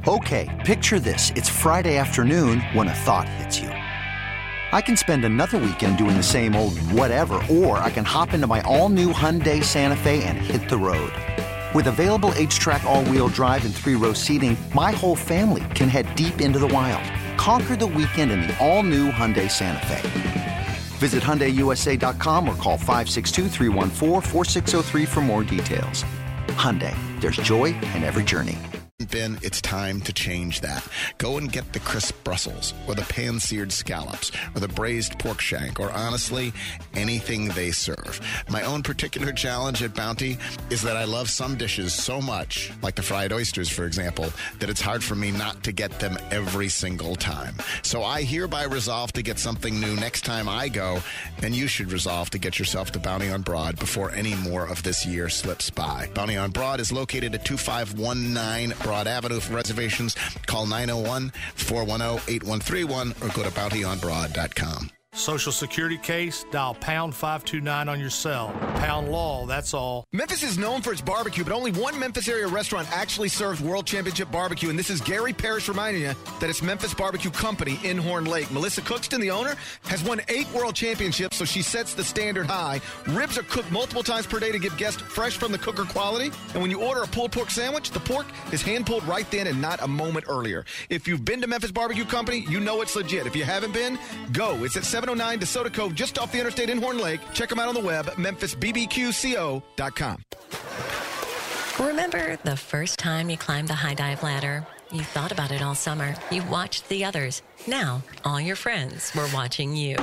Okay, picture this. It's Friday afternoon when a thought hits you. I can spend another weekend doing the same old whatever, or I can hop into my all-new Hyundai Santa Fe and hit the road. With available H-Track all-wheel drive and 3-row seating, my whole family can head deep into the wild. Conquer the weekend in the all-new Hyundai Santa Fe. Visit HyundaiUSA.com or call 562-314-4603 for more details. Hyundai, there's joy in every journey. Ben, it's time to change that. Go and get the crisp Brussels or the pan-seared scallops or the braised pork shank or, honestly, anything they serve. My own particular challenge at Bounty is that I love some dishes so much, like the fried oysters, for example, that it's hard for me not to get them every single time. So I hereby resolve to get something new next time I go, and you should resolve to get yourself to Bounty on Broad before any more of this year slips by. Bounty on Broad is located at 2519 Broad Avenue. For reservations, call 901-410-8131 or go to bountyonbroad.com. Social security case, dial pound 529 on your cell. Pound law, that's all. Memphis is known for its barbecue, but only one Memphis area restaurant actually serves World Championship barbecue, and this is Gary Parrish reminding you that it's Memphis Barbecue Company in Horn Lake. Melissa Cookston, the owner, has won 8 World Championships, so she sets the standard high. Ribs are cooked multiple times per day to give guests fresh from the cooker quality, and when you order a pulled pork sandwich, the pork is hand-pulled right then and not a moment earlier. If you've been to Memphis Barbecue Company, you know it's legit. If you haven't been, go. It's at 709 DeSoto Cove, just off the interstate in Horn Lake. Check them out on the web, memphisbbqco.com. Remember the first time you climbed the high dive ladder? You thought about it all summer. You watched the others. Now, all your friends were watching you.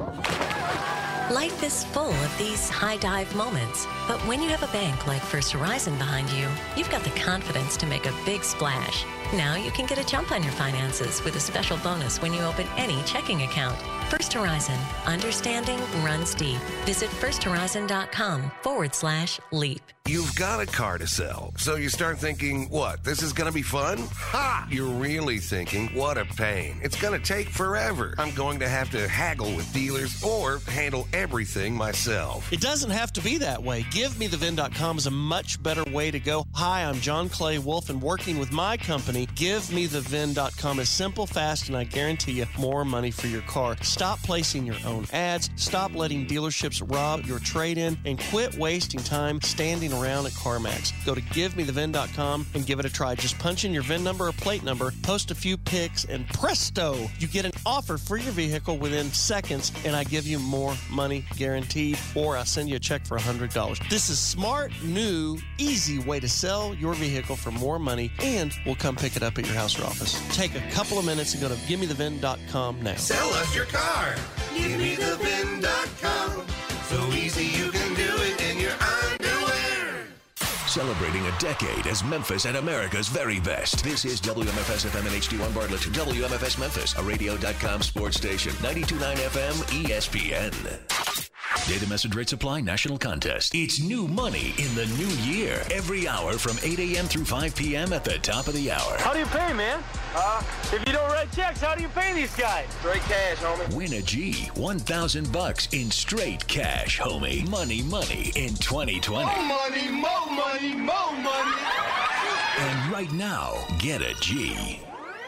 Life is full of these high dive moments, but when you have a bank like First Horizon behind you, you've got the confidence to make a big splash. Now you can get a jump on your finances with a special bonus when you open any checking account. First Horizon. Understanding runs deep. Visit firsthorizon.com/leap. You've got a car to sell, so you start thinking, what, this is going to be fun? Ha! You're really thinking, what a pain. It's going to take forever. I'm going to have to haggle with dealers or handle everything myself. It doesn't have to be that way. GiveMeTheVin.com is a much better way to go. Hi, I'm John Clay Wolf, and working with my company, GiveMeTheVin.com is simple, fast, and I guarantee you more money for your car. Stop placing your own ads, stop letting dealerships rob your trade-in, and quit wasting time standing around at CarMax. Go to GiveMeTheVin.com and give it a try. Just punch in your VIN number or plate number, post a few pics, and presto, you get an offer for your vehicle within seconds, and I give you more money guaranteed, or I'll send you a check for $100. This is smart, new, easy way to sell your vehicle for more money, and we'll come pick it up at your house or office. Take a couple of minutes and go to GiveMeTheVin.com now. Sell us your car. GiveMeTheVin.com. So easy you can do it in your underwear. Celebrating a decade as Memphis and America's very best. This is WMFS FM and HD1 Bartlett. WMFS Memphis, a radio.com sports station. 92.9 FM ESPN. Data message rate supply national contest. It's new money in the new year. Every hour from 8 a.m. through 5 p.m. at the top of the hour. How do you pay, man? If you don't write checks, how do you pay these guys? Straight cash, homie. Win a G. $1,000 in straight cash, homie. Money in 2020. More money, more money, more money. And right now, get a G.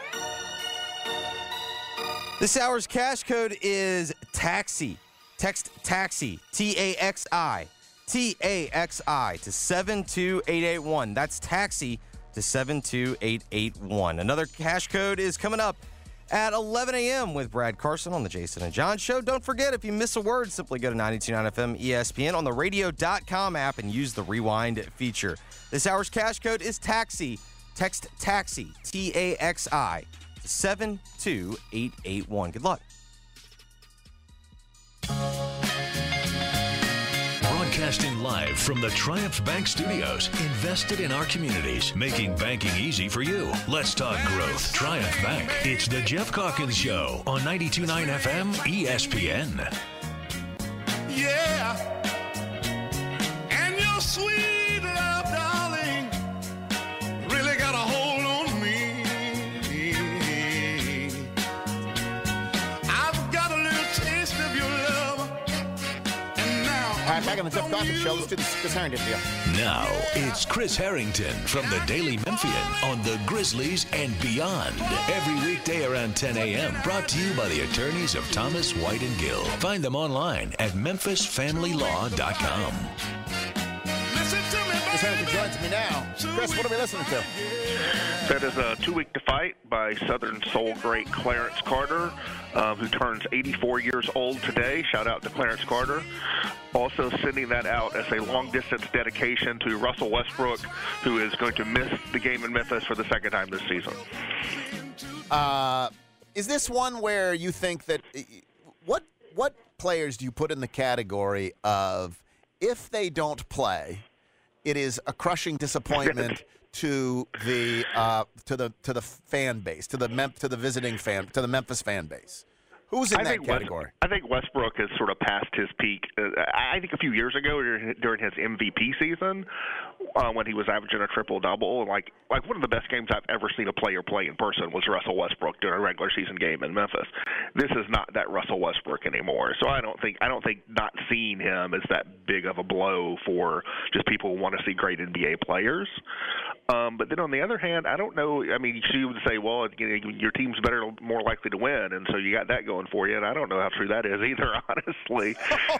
This hour's cash code is TAXI. Text TAXI, T-A-X-I, T-A-X-I to 72881. That's TAXI to 72881. Another cash code is coming up at 11 a.m. with Brad Carson on the Jason and John Show. Don't forget, if you miss a word, simply go to 92.9 FM ESPN on the radio.com app and use the rewind feature. This hour's cash code is TAXI. Text TAXI, T-A-X-I, to 72881. Good luck. Broadcasting live from the Triumph Bank Studios, invested in our communities, making banking easy for you. Let's talk growth. Triumph Bank. It's the Jeff Calkins Show on 92.9 FM ESPN. Yeah, and your sweet love, darling, really got a hold on me. I've got a little taste of your love, and now All right, Back on the Jeff Gossip Show. Let's do this Chris Harrington deal. Now, it's Chris Harrington from the Daily Memphian on the Grizzlies and beyond. Every weekday around 10 a.m. Brought to you by the attorneys of Thomas, White, and Gill. Find them online at memphisfamilylaw.com. Chris Harrington joins me now. Chris, what are we listening to? That is Too Weak to Fight by Southern Soul great Clarence Carter, who turns 84 years old today. Shout out to Clarence Carter. Also sending that out as a long-distance dedication to Russell Westbrook, who is going to miss the game in Memphis for the second time this season. Is this one where you think that what players do you put in the category of if they don't play, it is a crushing disappointment to the fan base, to the Memphis fan base? Who's in that category? I think Westbrook has sort of passed his peak. I think a few years ago during his MVP season, when he was averaging a triple-double, like one of the best games I've ever seen a player play in person was Russell Westbrook during a regular season game in Memphis. This is not that Russell Westbrook anymore. So I don't think not seeing him is that big of a blow for just people who want to see great NBA players. But then on the other hand, I don't know. I mean, you would say, well, your team's more likely to win, and so you got that going for you. And I don't know how true that is either, honestly.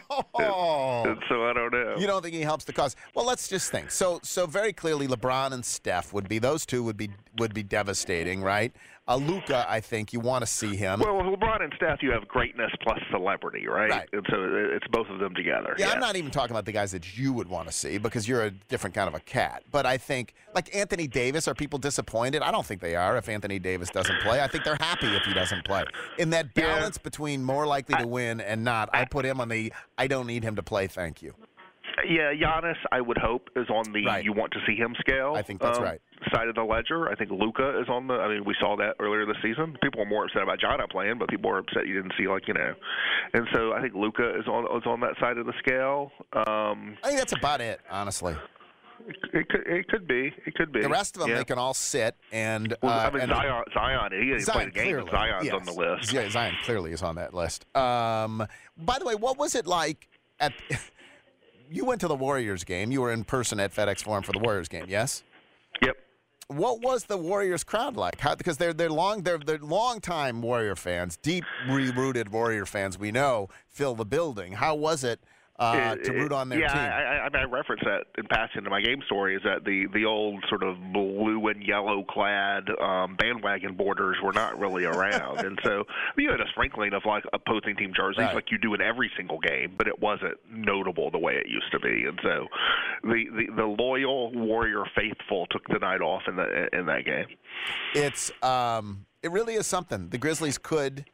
And so I don't know. You don't think he helps the cause? Well, let's just think. So very clearly, LeBron and Steph would be devastating, right? Luka, I think you want to see him. Well, with LeBron and Steph, you have greatness plus celebrity, right? And so it's both of them together. Yeah, I'm not even talking about the guys that you would want to see because you're a different kind of a cat. But I think, like Anthony Davis, are people disappointed? I don't think they are if Anthony Davis doesn't play. I think they're happy if he doesn't play. In that balance between more likely to win and not, I put him on the I don't need him to play, thank you. Yeah, Giannis, I would hope, is on the you want to see him scale. I think that's right. Side of the ledger. I think Luka is on the. I mean, we saw that earlier this season. People were more upset about Ja not playing, but people were upset you didn't see And so I think Luka is on that side of the scale. I think that's about it, honestly. It could be. The rest of them, they can all sit and. Zion, he didn't play the game. Clearly, Zion's on the list. Yeah, Zion clearly is on that list. By the way, what was it like at? You went to the Warriors game. You were in person at FedEx Forum for the Warriors game, yes? Yep. What was the Warriors crowd like? Because they're long-time Warrior fans, deep-rooted Warrior fans. We know fill the building. How was it to root on their team? Yeah, I referenced that in passing to my game story. Is that the old sort of blue and yellow clad bandwagon borders were not really around, and so you had a sprinkling of like opposing team jerseys like you do in every single game, but it wasn't notable the way it used to be, and so the loyal Warrior faithful took the night off in that game. It really is something. The Grizzlies could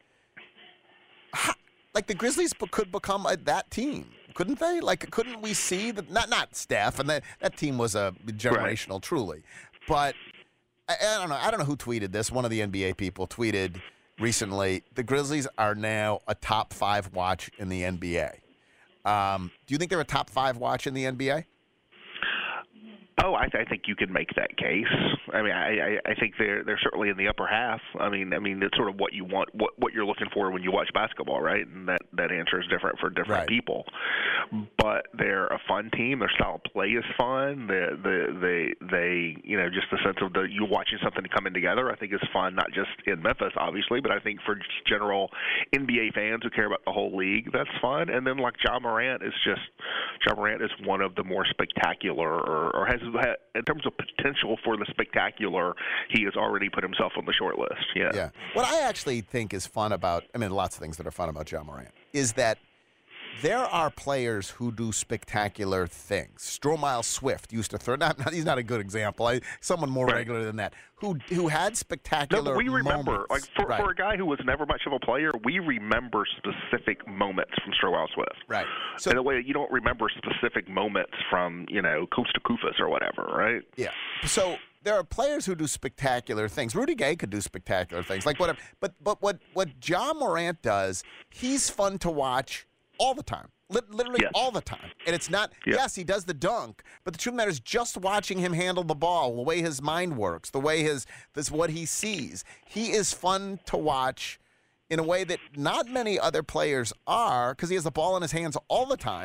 become that team. Couldn't they? Like, couldn't we see that? Not Steph, and that team was a generational, truly. But I don't know. I don't know who tweeted this. One of the NBA people tweeted recently. The Grizzlies are now a top 5 watch in the NBA. Do you think they're a top 5 watch in the NBA? Oh, I think you can make that case. I mean, I think they're certainly in the upper half. I mean, it's sort of what you want, what you're looking for when you watch basketball, right? And that answer is different for different people. But they're a fun team. Their style of play is fun. They just the sense of you watching something coming together, I think is fun. Not just in Memphis, obviously, but I think for just general NBA fans who care about the whole league, that's fun. And then like Ja Morant is one of the more spectacular or has. In terms of potential for the spectacular, he has already put himself on the short list. Yeah. What I actually think is fun about, lots of things that are fun about Ja Morant, is that there are players who do spectacular things. Stromile Swift used to throw. He's not a good example. Someone more regular than that who had spectacular. No, we remember, moments. like for a guy who was never much of a player, we remember specific moments from Stromile Swift. Right. So in a way, you don't remember specific moments from Kosta Koufos or whatever, right? Yeah. So there are players who do spectacular things. Rudy Gay could do spectacular things, like whatever. But what Ja Morant does, he's fun to watch all the time. Literally all the time. And it's not, yes, he does the dunk, but the truth of the matter is just watching him handle the ball, the way his mind works, the way what he sees. He is fun to watch in a way that not many other players are, because he has the ball in his hands all the time.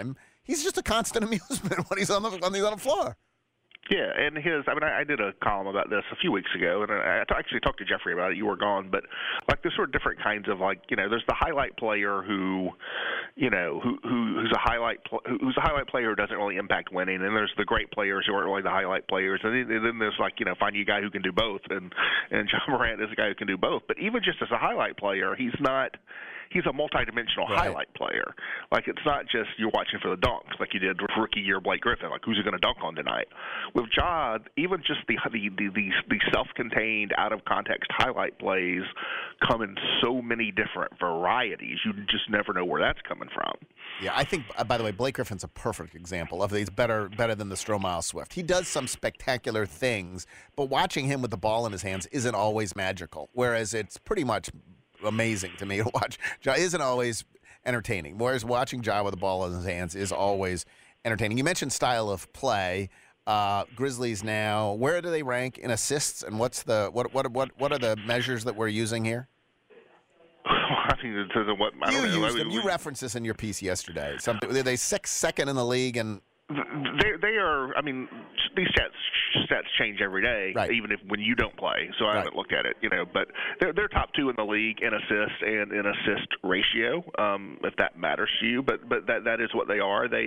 he's just a constant amusement when he's on the floor. Yeah, and I did a column about this a few weeks ago, and I actually talked to Jeffrey about it. You were gone, but like there's sort of different kinds of there's the highlight player who's a highlight player who doesn't really impact winning, and there's the great players who aren't really the highlight players, and then there's find you a guy who can do both, and John Morant is a guy who can do both. But even just as a highlight player, he's a multi-dimensional highlight player. Like, it's not just you're watching for the dunks like you did with rookie year Blake Griffin. Like, who's he going to dunk on tonight? With Ja, even just the self-contained, out-of-context highlight plays come in so many different varieties. You just never know where that's coming from. Yeah, I think, by the way, Blake Griffin's a perfect example of he's better than the Stromile Swift. He does some spectacular things, but watching him with the ball in his hands isn't always magical, whereas it's pretty much amazing to me to watch. Ja isn't always entertaining, whereas watching Ja with the ball in his hands is always entertaining. You mentioned style of play. Grizzlies now, where do they rank in assists, and what are the measures that we're using here? I think it says what I don't know. You referenced this in your piece yesterday. Are they second in the league? And they are. I mean, these stats change every day, right, even when you don't play. So I haven't looked at it, But they're top 2 in the league in assists and in assist ratio, if that matters to you. But that is what they are. They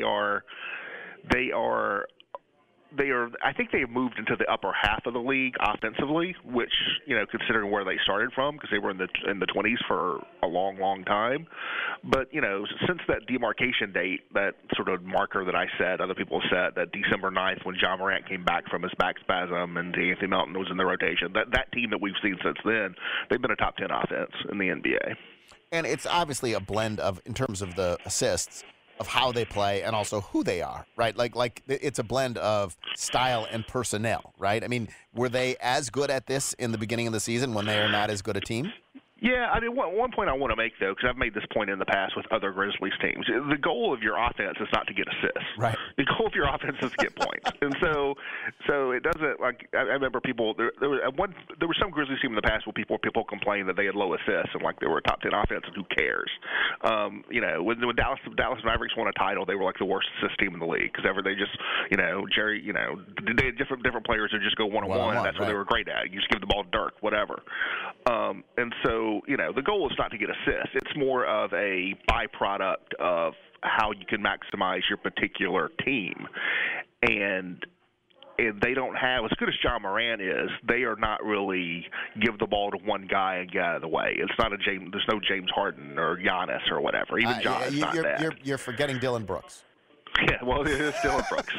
are. I think they have moved into the upper half of the league offensively, which, considering where they started from, because they were in the 20s for a long, long time. But, since that demarcation date, that sort of marker that I said, other people said, that December 9th when John Morant came back from his back spasm and Anthony Melton was in the rotation, that team that we've seen since then, they've been a top 10 offense in the NBA. And it's obviously a blend of, in terms of the assists, of how they play and also who they are, right? Like it's a blend of style and personnel, right? I mean, were they as good at this in the beginning of the season when they are not as good a team? Yeah, I mean, one point I want to make, though, because I've made this point in the past with other Grizzlies teams, the goal of your offense is not to get assists. Right. The goal of your offense is to get points. And so it doesn't, I remember people, there was some Grizzlies team in the past where people complained that they had low assists and, they were a top 10 offense, and who cares? When Dallas Mavericks won a title, they were, the worst assist team in the league, because they just, Jerry, they had different players who just go one-on-one, and that's what they were great at. You just give the ball to Dirk, whatever. And so, the goal is not to get assists. It's more of a byproduct of how you can maximize your particular team. And they don't have, as good as John Morant is, they are not really give the ball to one guy and get out of the way. It's not there's no James Harden or Giannis or whatever. Even John is not that. You're forgetting Dylan Brooks. Yeah, well, it is Dylan Brooks.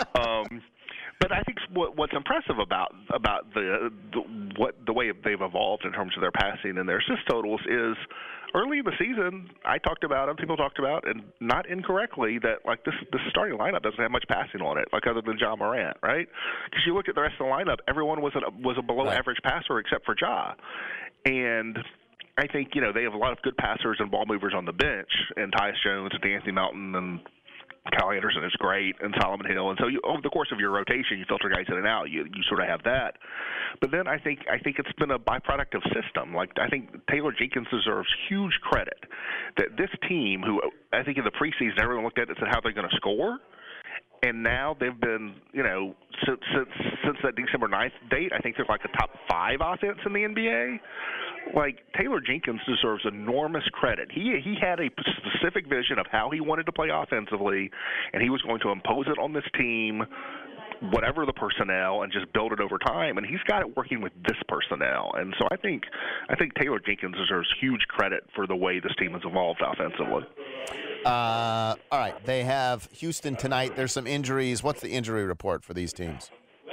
But I think what's impressive about the way they've evolved in terms of their passing and their assist totals is early in the season people talked about, and not incorrectly, that this starting lineup doesn't have much passing on it, other than John Morant, right? Because you look at the rest of the lineup, everyone was a below average passer except for Ja, and I think they have a lot of good passers and ball movers on the bench, and Tyus Jones and Anthony Melton and Kyle Anderson is great, and Solomon Hill, and so over the course of your rotation, you filter guys in and out. You sort of have that, but then I think it's been a byproduct of system. I think Taylor Jenkins deserves huge credit that this team, who I think in the preseason everyone looked at it and said how they're going to score, and now they've been since that December 9th date, I think they're a top 5 offense in the NBA. Taylor Jenkins deserves enormous credit. He had a specific vision of how he wanted to play offensively, and he was going to impose it on this team, whatever the personnel, and just build it over time. And he's got it working with this personnel. And so I think Taylor Jenkins deserves huge credit for the way this team has evolved offensively. All right, they have Houston tonight. There's some injuries. What's the injury report for these teams?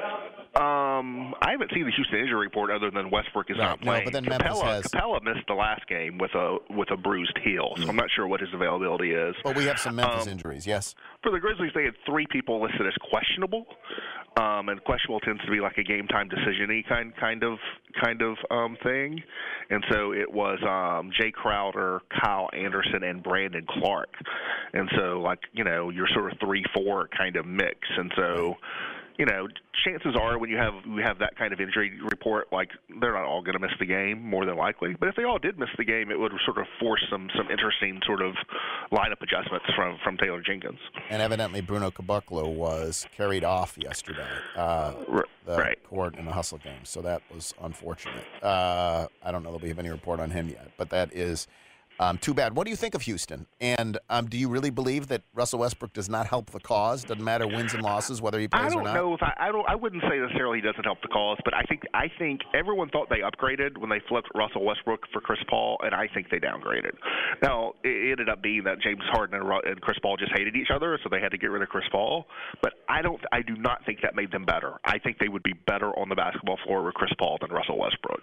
I haven't seen the Houston injury report other than Westbrook is not playing. No, but then Memphis has. Capella missed the last game with a bruised heel, so I'm not sure what his availability is. But we have some Memphis injuries, yes. For the Grizzlies, they had 3 people listed as questionable, and questionable tends to be a game time decision-y kind of thing. And so it was Jay Crowder, Kyle Anderson, and Brandon Clark. And so your sort of 3-4 kind of mix. And so chances are when you have that kind of injury report, like they're not all going to miss the game, more than likely. But if they all did miss the game, it would sort of force some interesting sort of lineup adjustments from Taylor Jenkins. And evidently Bruno Caboclo was carried off yesterday, the court in the Hustle game. So that was unfortunate. I don't know that we have any report on him yet, but that is too bad. What do you think of Houston? And do you really believe that Russell Westbrook does not help the cause? Doesn't matter wins and losses, whether he plays or not? I don't know if I wouldn't say necessarily he doesn't help the cause, but I think everyone thought they upgraded when they flipped Russell Westbrook for Chris Paul, and I think they downgraded. Now it ended up being that James Harden and Chris Paul just hated each other, so they had to get rid of Chris Paul. But I do not think that made them better. I think they would be better on the basketball floor with Chris Paul than Russell Westbrook.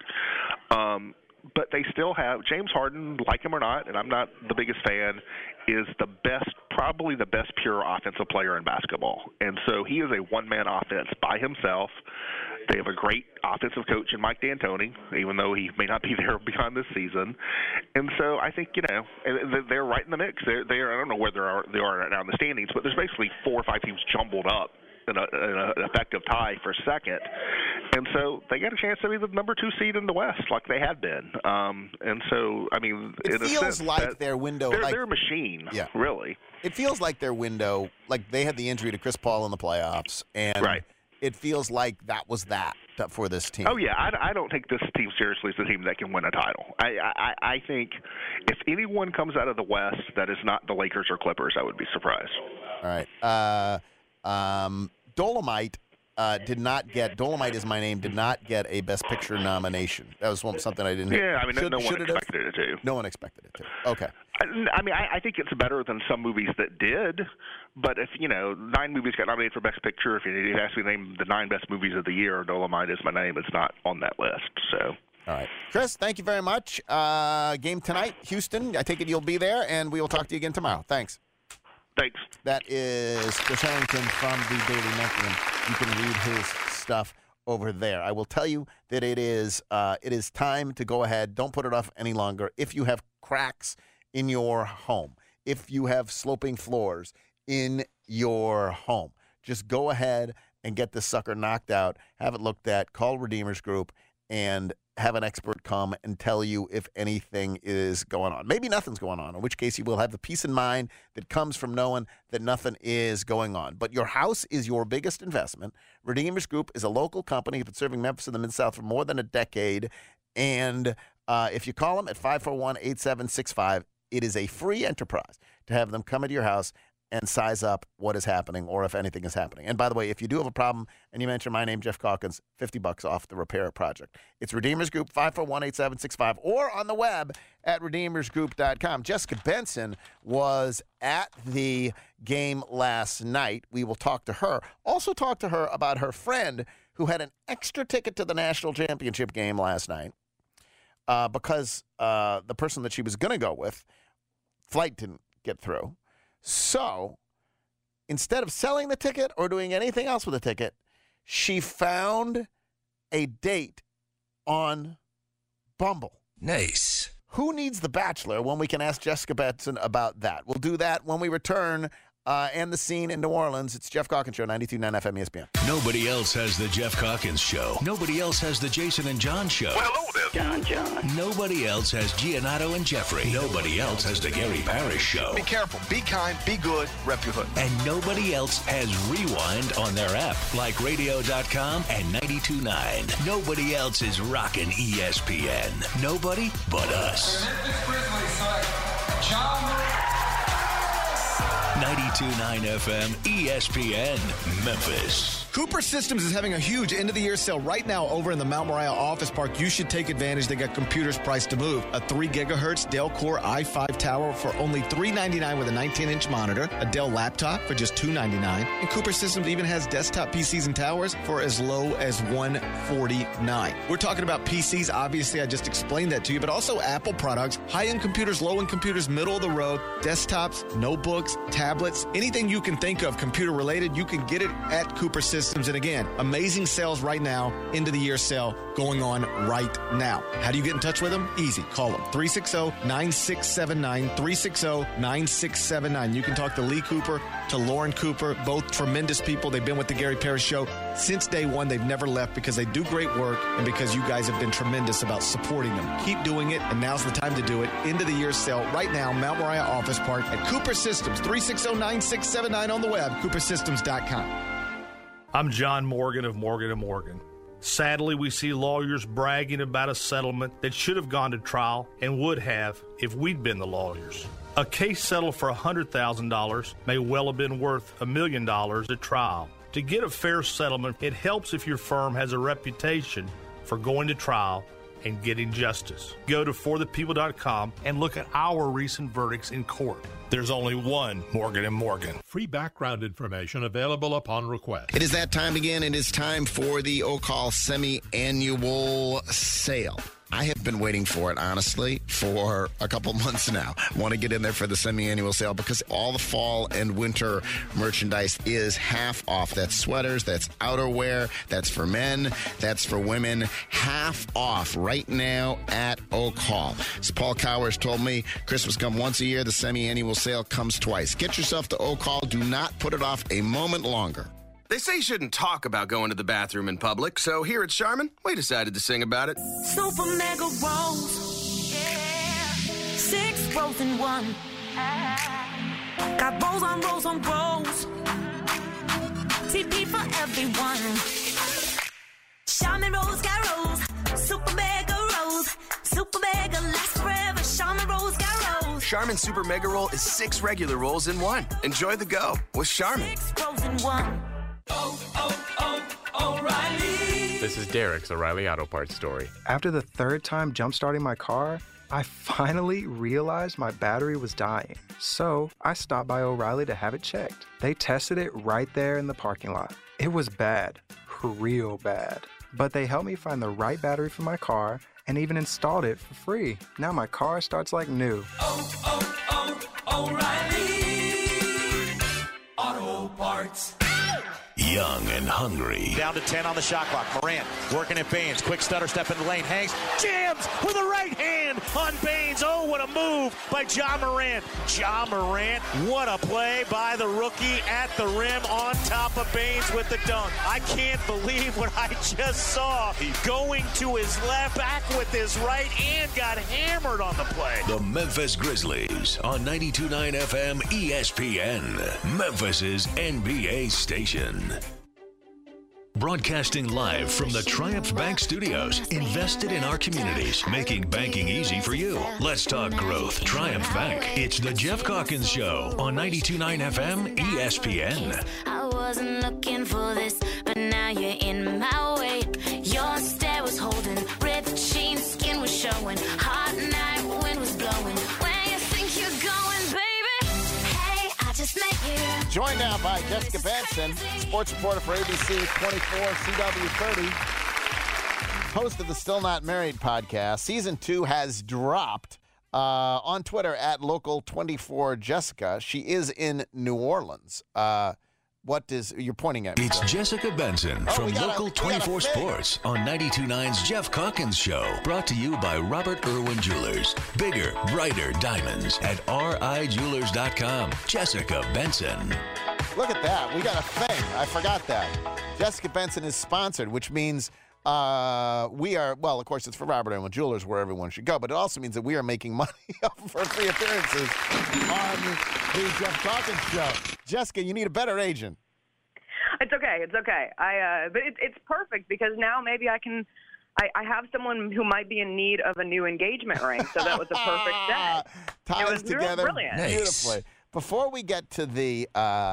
But they still have James Harden, like him or not, and I'm not the biggest fan, is probably the best pure offensive player in basketball. And so he is a one-man offense by himself. They have a great offensive coach in Mike D'Antoni, even though he may not be there beyond this season. And so I think, they're right in the mix. I don't know where they are right now in the standings, but there's basically 4 or 5 teams jumbled up in an effective tie for second. And so they got a chance to be the number 2 seed in the West like they had been. And so, I mean, it feels like their window. They're a machine, really. It feels like their window, like they had the injury to Chris Paul in the playoffs. And it feels like that was that for this team. Oh, yeah. I don't take this team seriously as a team that can win a title. I think if anyone comes out of the West that is not the Lakers or Clippers, I would be surprised. All right. Dolomite did not get a Best Picture nomination. That was something I didn't hear. Yeah, I mean, no one expected it to. No one expected it to. Okay. I mean, I think it's better than some movies that did. But if 9 movies got nominated for Best Picture, if you ask me to name the 9 best movies of the year, Dolomite is my name. It's not on that list. So. All right, Chris. Thank you very much. Game tonight, Houston. I take it you'll be there, and we will talk to you again tomorrow. Thanks. Thanks. That is Chris Harrington from the Daily Memphian. You can read his stuff over there. I will tell you that it is time to go ahead. Don't put it off any longer. If you have cracks in your home, if you have sloping floors in your home, just go ahead and get this sucker knocked out, have it looked at, call Redeemers Group, and have an expert come and tell you if anything is going on. Maybe nothing's going on, in which case you will have the peace of mind that comes from knowing that nothing is going on. But your house is your biggest investment. Redeemers Group is a local company that's been serving Memphis and the Mid-South for more than a decade. And if you call them at 541-8765, it is a free enterprise to have them come into your house and size up what is happening or if anything is happening. And by the way, if you do have a problem and you mention my name, Jeff Calkins, $50 off the repair project. It's Redeemers Group, 541-8765, or on the web at redeemersgroup.com. Jessica Benson was at the game last night. We will talk to her. Also talk to her about her friend who had an extra ticket to the national championship game last night because the person that she was going to go with, flight didn't get through. So, instead of selling the ticket or doing anything else with the ticket, she found a date on Bumble. Nice. Who needs The Bachelor when we can ask Jessica Benson about that? We'll do that when we return and the scene in New Orleans. It's Jeff Calkins Show, 92.9 FM ESPN. Nobody else has the Jeff Calkins Show. Nobody else has the Jason and John Show. Well, hello there. John. Nobody else has Giannato and Jeffrey. Nobody else has the Gary Parrish Show. Be careful, be kind, be good, rep your hood. And nobody else has Rewind on their app, like radio.com and 92.9. Nobody else is rocking ESPN. Nobody but us. 92.9 FM ESPN Memphis. Cooper Systems is having a huge end-of-the-year sale right now over in the Mount Moriah Office Park. You should take advantage. They got computers priced to move. A 3 gigahertz Dell Core i5 tower for only $399 with a 19-inch monitor. A Dell laptop for just $299. And Cooper Systems even has desktop PCs and towers for as low as $149. We're talking about PCs. Obviously, I just explained that to you, but also Apple products, high-end computers, low-end computers, middle of the road, desktops, notebooks, tablets, anything you can think of computer-related, you can get it at Cooper Systems. Systems. And again, amazing sales right now, end of the year sale going on right now. How do you get in touch with them? Easy. Call them 360-9679, 360-9679. You can talk to Lee Cooper, to Lauren Cooper, both tremendous people. They've been with the Gary Parrish Show since day one. They've never left because they do great work and because you guys have been tremendous about supporting them. Keep doing it, and now's the time to do it. End of the year sale right now, Mount Moriah Office Park at Cooper Systems, 360-9679 on the web, coopersystems.com. I'm John Morgan of Morgan & Morgan. Sadly, we see lawyers bragging about a settlement that should have gone to trial and would have if we'd been the lawyers. A case settled for $100,000 may well have been worth $1 million at trial. To get a fair settlement, it helps if your firm has a reputation for going to trial and getting justice. Go to forthepeople.com and look at our recent verdicts in court. There's only one Morgan & Morgan. Free background information available upon request. It is that time again. It is time for the OCall semi-annual sale. I have been waiting for it, honestly, for a couple months now. I want to get in there for the semi-annual sale because all the fall and winter merchandise is half off. That's sweaters, that's outerwear, that's for men, that's for women. Half off right now at OCall. As Paul Cowers told me, Christmas comes once a year. The semi-annual sale comes twice. Get yourself to OCall. Do not put it off a moment longer. They say you shouldn't talk about going to the bathroom in public, so here at Charmin, we decided to sing about it. Super mega rolls. Yeah. 6 rolls in one. Got rolls on rolls on rolls. TP for everyone. Charmin rolls got rolls. Super mega rolls. Super mega lasts forever. Charmin rolls got rolls. Charmin Super Mega Roll is 6 regular rolls in one. Enjoy the go with Charmin. 6 rolls in one. O'Reilly. This is Derek's O'Reilly Auto Parts story. After the third time jump-starting my car, I finally realized my battery was dying. So I stopped by O'Reilly to have it checked. They tested it right there in the parking lot. It was bad, real bad. But they helped me find the right battery for my car and even installed it for free. Now my car starts like new. O'Reilly Auto Parts. Young and hungry. Down to 10 on the shot clock. Morant working at Baines. Quick stutter step in the lane. Hangs. Jams with a right hand on Baines. Oh, what a move by Ja Morant. Ja Morant, what a play by the rookie at the rim on top of Baines with the dunk. I can't believe what I just saw. Going to his left, back with his right, and got hammered on the play. The Memphis Grizzlies on 92.9 FM ESPN, Memphis's NBA station. Broadcasting live from the Triumph Bank Studios, invested in our communities, making banking easy for you. Let's talk growth. Triumph Bank. It's the Jeff Calkins Show on 92.9 FM ESPN. I wasn't looking for this, but now you're in my way. Your stare was holding, ripped jeans, skin was showing, hot night, wind was blowing. Where you think you're going, baby? Hey, I just met you. Joined now by Jessica Benson, sports reporter for ABC 24 CW30, host of the Still Not Married podcast. Season 2 has dropped on Twitter at Local24Jessica. She is in New Orleans. You're pointing at me? It's Jessica Benson from Local 24 Sports on 92.9's Jeff Calkins Show. Brought to you by Robert Irwin Jewelers. Bigger, brighter diamonds at RIJewelers.com. Jessica Benson. Look at that. We got a thing. I forgot that. Jessica Benson is sponsored, which means we are, well, of course, it's for Robert Irwin Jewelers, where everyone should go, but it also means that we are making money for free appearances on the Jeff Calkins Show. Jessica, you need a better agent. It's okay. But it's perfect because now maybe I have someone who might be in need of a new engagement ring, so that was a perfect set. Ties together brilliant. Beautifully. Before we get to the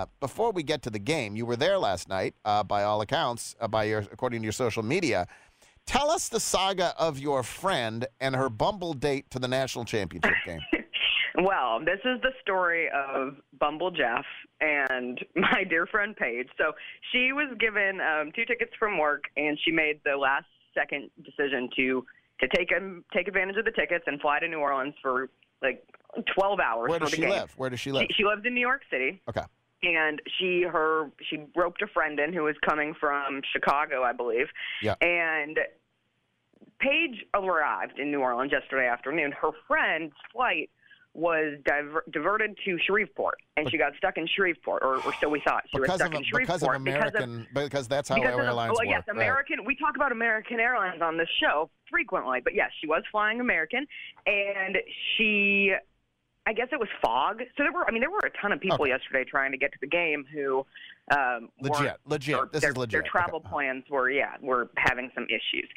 game, you were there last night, by all accounts, according to your social media. Tell us the saga of your friend and her Bumble date to the national championship game. Well, this is the story of Bumble Jeff and my dear friend Paige. So she was given 2 tickets from work, and she made the last-second decision to take advantage of the tickets and fly to New Orleans for like 12 hours. Where does for the she game. live? Where does she live? She lives in New York City. Okay. And she roped a friend in who was coming from Chicago, I believe. Yeah. And Paige arrived in New Orleans yesterday afternoon. Her friend's flight was diverted to Shreveport, and she got stuck in Shreveport, or so we thought. She was stuck in Shreveport because that's how airlines work. Yes, American. Right. We talk about American Airlines on this show frequently, but yes, she was flying American, and I guess it was fog. So there were a ton of people yesterday trying to get to the game who legit. This is legit. Their travel plans were having some issues.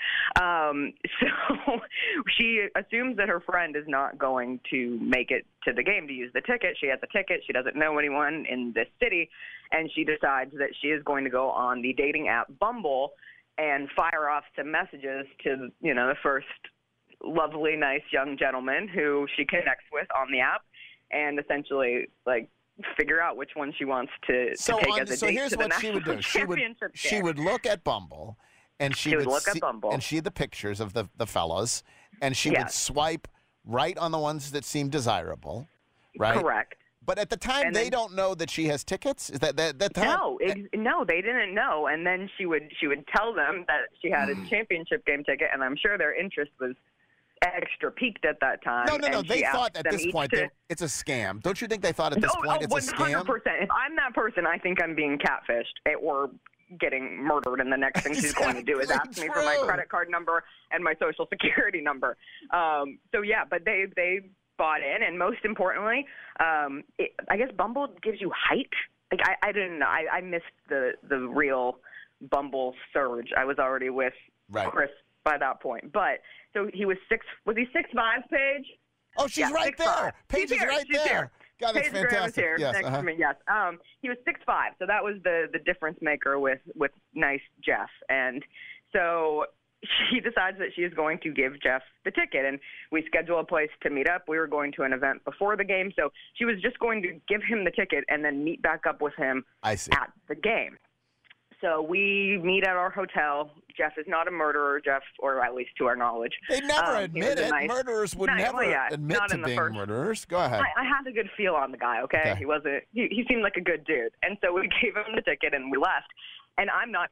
So she assumes that her friend is not going to make it to the game to use the ticket. She has a ticket. She doesn't know anyone in this city, and she decides that she is going to go on the dating app Bumble and fire off some messages to the first lovely, nice young gentleman who she connects with on the app, and essentially figure out which one she wants to take as a date. So here's what she would do. She would look at Bumble, and she would look at Bumble and see the pictures of the fellas, and she would swipe right on the ones that seem desirable, right? Correct. But at the time, they don't know that she has tickets. Is that time? No, they didn't know. And then she would tell them that she had a championship game ticket, and I'm sure their interest was extra peaked at that time. No. They thought at this point it's a scam. Don't you think they thought at this point it's a scam? 100%. If I'm that person, I think I'm being catfished or getting murdered, and the next thing she's going to do is ask me for my credit card number and my social security number. But they bought in, and most importantly, I guess Bumble gives you height. I didn't know. I missed the real Bumble surge. I was already with Chris by that point. But so he was 6'5", Paige? Oh, she's right there. Paige is right there. God, that's Paige fantastic. Here, yes, next to me, yes. He was 6'5", so that was the difference maker with nice Jeff. And so she decides that she is going to give Jeff the ticket, and we schedule a place to meet up. We were going to an event before the game, so she was just going to give him the ticket and then meet back up with him at the game. So we meet at our hotel. Jeff is not a murderer, or at least to our knowledge. They never admit it. Murderers would never admit to being murderers. Go ahead. I had a good feel on the guy, okay? He wasn't. He seemed like a good dude. And so we gave him the ticket and we left. And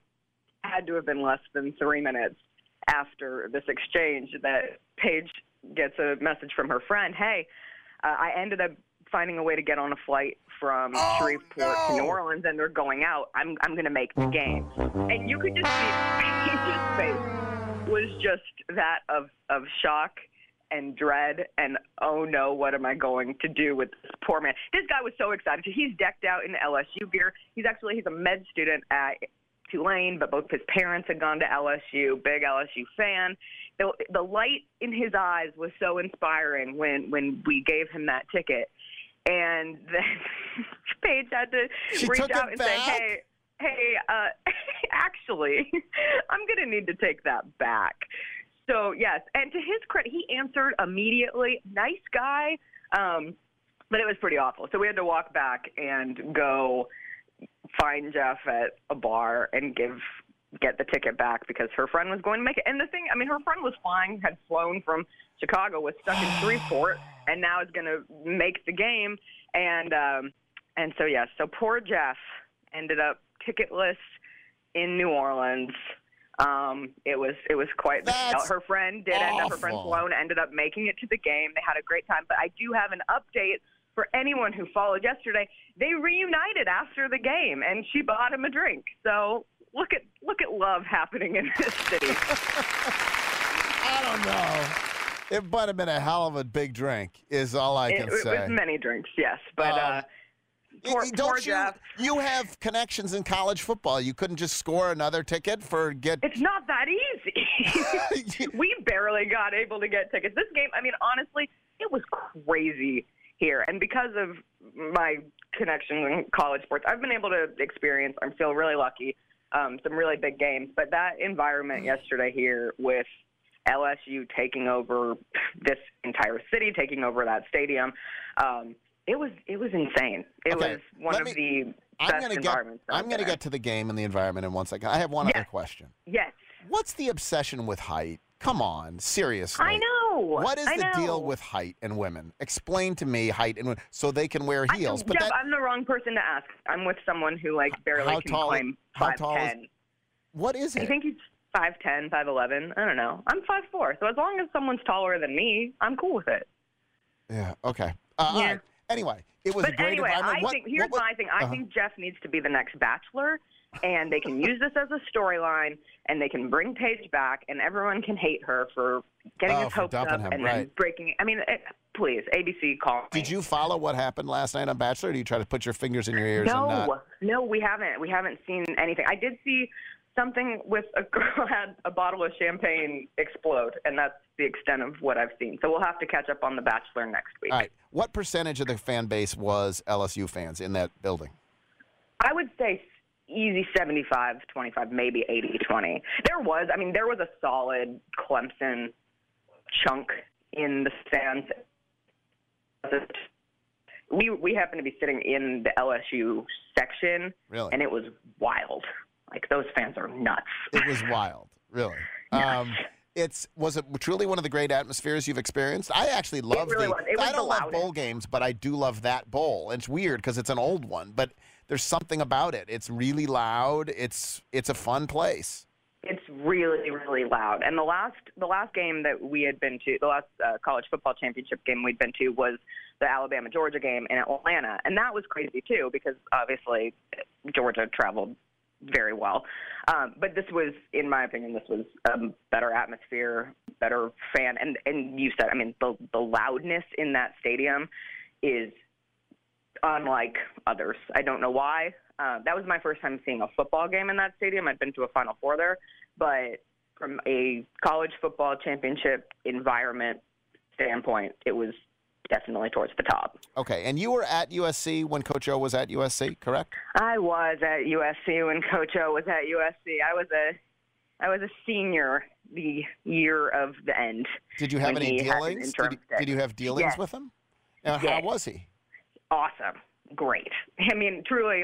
had to have been less than 3 minutes after this exchange that Paige gets a message from her friend. Hey, I ended up finding a way to get on a flight from Shreveport to New Orleans, and they're going out. I'm going to make the game. And you could just see Paige's face was just that of shock and dread and, oh no, what am I going to do with this poor man? This guy was so excited. He's decked out in LSU gear. He's a med student at Tulane, but both his parents had gone to LSU, big LSU fan. The light in his eyes was so inspiring when we gave him that ticket. And then Paige had to reach out and say, hey, actually, I'm going to need to take that back. So, yes, and to his credit, he answered immediately. Nice guy, but it was pretty awful. So we had to walk back and go find Jeff at a bar and get the ticket back because her friend was going to make it. And the thing, her friend had flown from Chicago, was stuck in Shreveport, and now is going to make the game. And so, yes, so poor Jeff ended up ticketless in New Orleans. It was quite the hell. Her friend did end up, her friend Sloan ended up making it to the game. They had a great time. But I do have an update for anyone who followed yesterday. They reunited after the game, and she bought him a drink. So look at love happening in this city. I don't know. It might have been a hell of a big drink, is all I can say. It was many drinks, yes. But poor Jeff. You have connections in college football. You couldn't just score another ticket It's not that easy. We barely got able to get tickets. This game, honestly, it was crazy here. And because of my connections in college sports, I've been able to experience, I feel really lucky, some really big games. But that environment yesterday here with LSU taking over this entire city, taking over that stadium, it was insane. It was one of the best environments. I'm going to get to the game and the environment in 1 second. I have one other question. Yes. What's the obsession with height? Come on, seriously. I know. What is I the know. deal with height and women? Explain to me height and women so they can wear heels. But Jeff, I'm the wrong person to ask. I'm with someone who barely how can tall- claim how 5'10". tall is- what is it? I think he's 5'10", 5'11". I don't know. I'm 5'4", so as long as someone's taller than me, I'm cool with it. Yeah. Okay. All right. Anyway, it was a great anyway, environment. I think here's my thing. I think Jeff needs to be the next Bachelor, and they can use this as a storyline, and they can bring Paige back, and everyone can hate her for getting his hopes up dumping him, and right. then breaking. I mean, please, ABC, call me. Did you follow what happened last night on Bachelor? Or do you try to put your fingers in your ears and not? No, we haven't. We haven't seen anything. I did see something with a girl had a bottle of champagne explode, and that's the extent of what I've seen. So we'll have to catch up on The Bachelor next week. All right. What percentage of the fan base was LSU fans in that building? I would say easy 75-25, maybe 80-20. There was a solid Clemson chunk in the stands. We happened to be sitting in the LSU section, Really? and it was wild. Like, those fans are nuts. It was wild, really. Was it truly one of the great atmospheres you've experienced? I actually love really was. It was I don't the love loudest. bowl games, but I do love that bowl. It's weird because it's an old one, but there's something about it. It's really loud. It's a fun place. It's really, really loud. And the last game that we had been to, the last college football championship game we'd been to was the Alabama-Georgia game in Atlanta. And that was crazy, too, because obviously Georgia traveled very well. But this was, in my opinion, this was a better atmosphere, better fan. And you said, I mean, the loudness in that stadium is unlike others. I don't know why. That was my first time seeing a football game in that stadium. I'd been to a Final Four there. But from a college football championship environment standpoint, it was definitely towards the top. Okay, and you were at USC when Coach O was at USC, correct? I was at USC when Coach O was at USC. I was a senior the year of the end. Did you have when any he had an dealings? interim Did you have dealings Yes. with him? How Yes. was he? Awesome. Great. I mean, truly,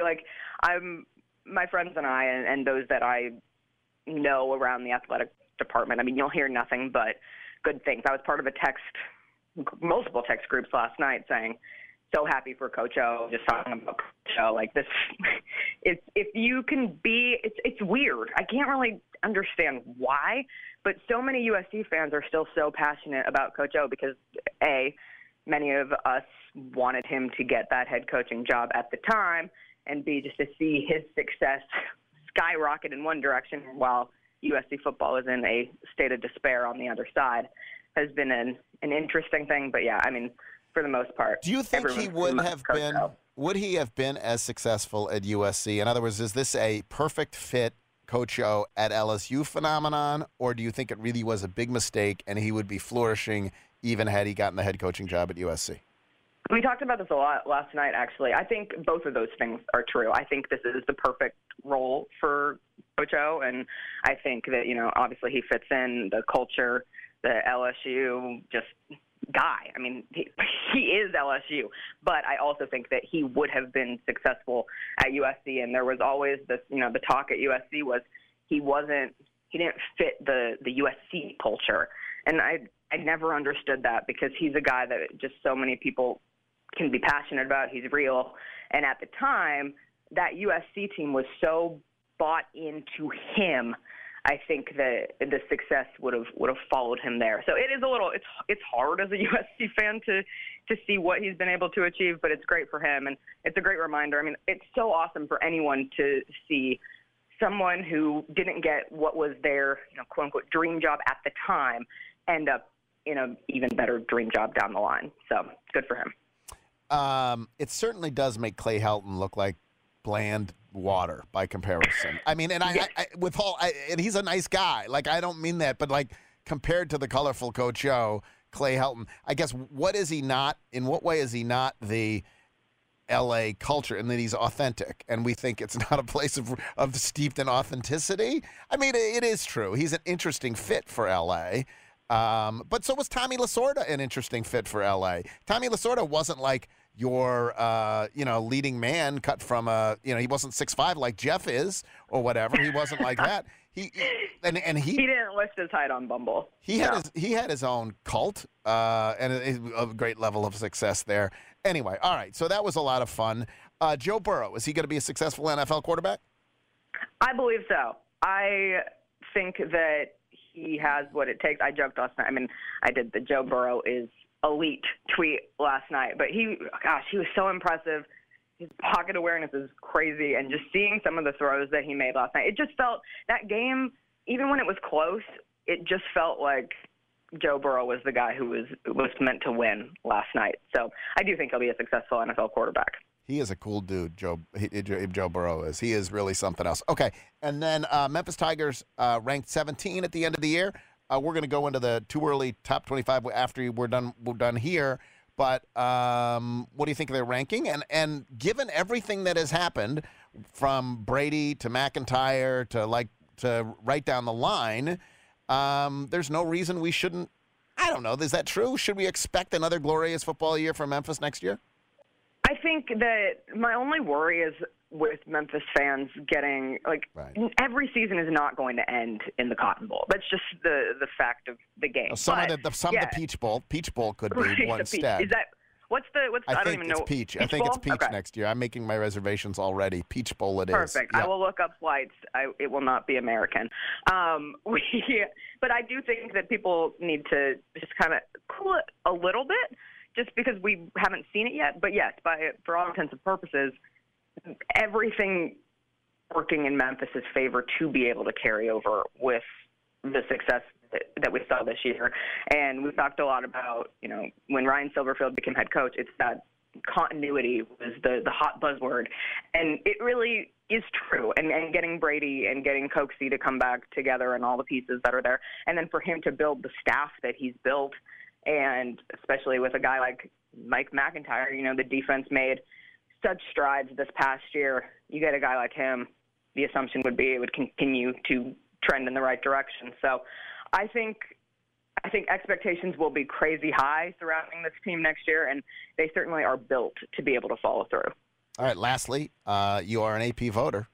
my friends and I, and those that I know around the athletic department, I mean, you'll hear nothing but good things. I was part of multiple text groups last night saying, so happy for Coach O, just talking about Coach O. Like this, if you can be, it's weird. I can't really understand why, but so many USC fans are still so passionate about Coach O because, A, many of us wanted him to get that head coaching job at the time, and B, just to see his success skyrocket in one direction while USC football is in a state of despair on the other side has been an interesting thing. But, yeah, I mean, for the most part. Do you think he would he have been as successful at USC? In other words, is this a perfect fit Coach O at LSU phenomenon, or do you think it really was a big mistake and he would be flourishing even had he gotten the head coaching job at USC? We talked about this a lot last night, actually. I think both of those things are true. I think this is the perfect role for Coach O, and I think that, obviously he fits in the culture, the LSU just guy. I mean, he is LSU, but I also think that he would have been successful at USC, and there was always this, the talk at USC was he didn't fit the USC culture, and I never understood that because he's a guy that just so many people can be passionate about. He's real. And at the time, that USC team was so bought into him, I think that the success would have followed him there. So it is it's hard as a USC fan to see what he's been able to achieve, but it's great for him. And it's a great reminder. I mean, it's so awesome for anyone to see someone who didn't get what was their, quote unquote, dream job at the time end up in an even better dream job down the line. So good for him. It certainly does make Clay Helton look like bland water by comparison. I mean, and and he's a nice guy. Like, I don't mean that, but like compared to the colorful Coach O, Clay Helton, I guess what is he not? In what way is he not the LA culture, and that he's authentic, and we think it's not a place of steeped in authenticity? I mean, it is true. He's an interesting fit for LA. But so was Tommy Lasorda an interesting fit for LA. Tommy Lasorda wasn't like your, leading man cut from he wasn't 6'5" like Jeff is or whatever. He wasn't like that. He didn't list his height on Bumble. He had his own cult and a great level of success there. Anyway, all right. So that was a lot of fun. Joe Burrow, is he going to be a successful NFL quarterback? I believe so. I think that he has what it takes. I joked last night. I mean, I did the Joe Burrow is elite tweet last night, but he was so impressive. His pocket awareness is crazy, and just seeing some of the throws that he made last night, it just felt that game, even when it was close, it just felt like Joe Burrow was the guy who was meant to win last night. So I do think he'll be a successful NFL quarterback. He is a cool dude, Joe Burrow is. He is really something else. Okay, and then Memphis Tigers ranked 17 at the end of the year. We're going to go into the too early top 25 after we're done here. But what do you think of their ranking? And given everything that has happened, from Brady to McIntyre to right down the line, there's no reason we shouldn't. I don't know. Is that true? Should we expect another glorious football year for Memphis next year? I think that my only worry is with Memphis fans getting every season is not going to end in the Cotton Bowl. That's just the fact of the game. Some of the Peach Bowl. Peach Bowl could be one step. Is that what's I don't even know. Peach. I think it's Peach next year. I'm making my reservations already. Peach Bowl it is. Perfect. Yeah. I will look up flights. It will not be American. But I do think that people need to just kind of cool it a little bit, just because we haven't seen it yet. But yes, for all intents and purposes, everything working in Memphis' favor to be able to carry over with the success that we saw this year. And we've talked a lot about, when Ryan Silverfield became head coach, it's that continuity was the hot buzzword. And it really is true. And getting Brady and getting Coxie to come back together and all the pieces that are there. And then for him to build the staff that he's built, and especially with a guy like Mike McIntyre, the defense made such strides this past year. You get a guy like him, the assumption would be it would continue to trend in the right direction. So I think expectations will be crazy high surrounding this team next year, and they certainly are built to be able to follow through. All right, lastly, you are an AP voter.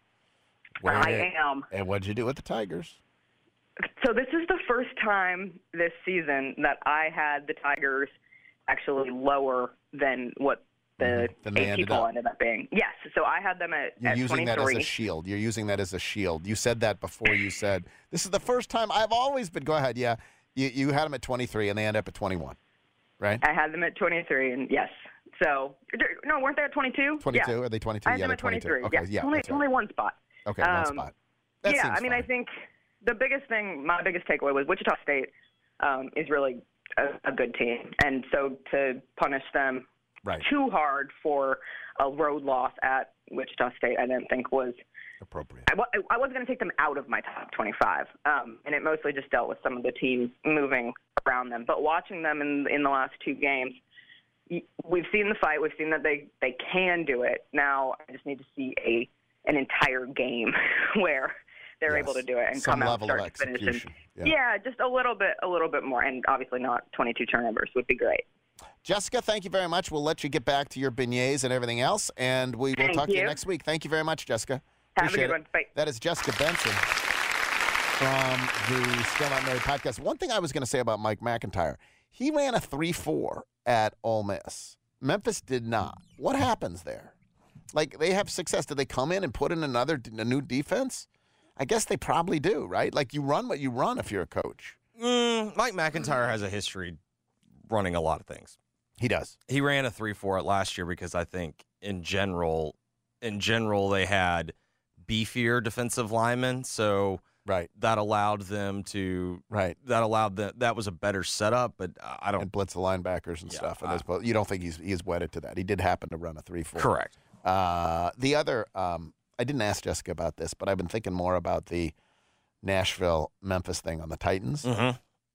I am. And what did you do with the Tigers? So this is the first time this season that I had the Tigers actually lower than what the AP poll ended up being. Yes, so I had them at 23. You're using that as a shield. You're using that as a shield. You said that before. You said, this is the first time I've always been. Go ahead, yeah. You had them at 23, and they end up at 21, right? I had them at 23, and yes. So, no, weren't they at 22? 22? Yeah. Are they 22? I had them at 23. Okay, yeah. Right. Only one spot. Okay, one spot. That yeah, seems fine. I think the biggest thing, my biggest takeaway was Wichita State is really a good team. And so to punish them too hard for a road loss at Wichita State, I didn't think was appropriate. I wasn't going to take them out of my top 25, and it mostly just dealt with some of the teams moving around them. But watching them in the last two games, we've seen the fight. We've seen that they can do it. Now I just need to see an entire game where they're able to do it and come out start to finish. Yeah, just a little bit more, and obviously not 22 turnovers would be great. Jessica, thank you very much. We'll let you get back to your beignets and everything else, and we will talk to you next week. Thank you very much, Jessica. Have a good one. Bye. That is Jessica Benson from the Still Not Married podcast. One thing I was going to say about Mike McIntyre, he ran a 3-4 at Ole Miss. Memphis did not. What happens there? Like, they have success. Did they come in and put in a new defense? I guess they probably do, right? Like, you run what you run if you're a coach. Mike McIntyre has a history running a lot of things. He does. He ran a 3-4 last year because I think in general they had beefier defensive linemen, so that allowed them to that was a better setup. But I don't blitz the linebackers and stuff. And you don't think he's wedded to that? He did happen to run a 3-4. Correct. The other, I didn't ask Jessica about this, but I've been thinking more about the Nashville-Memphis thing on the Titans. Mm-hmm.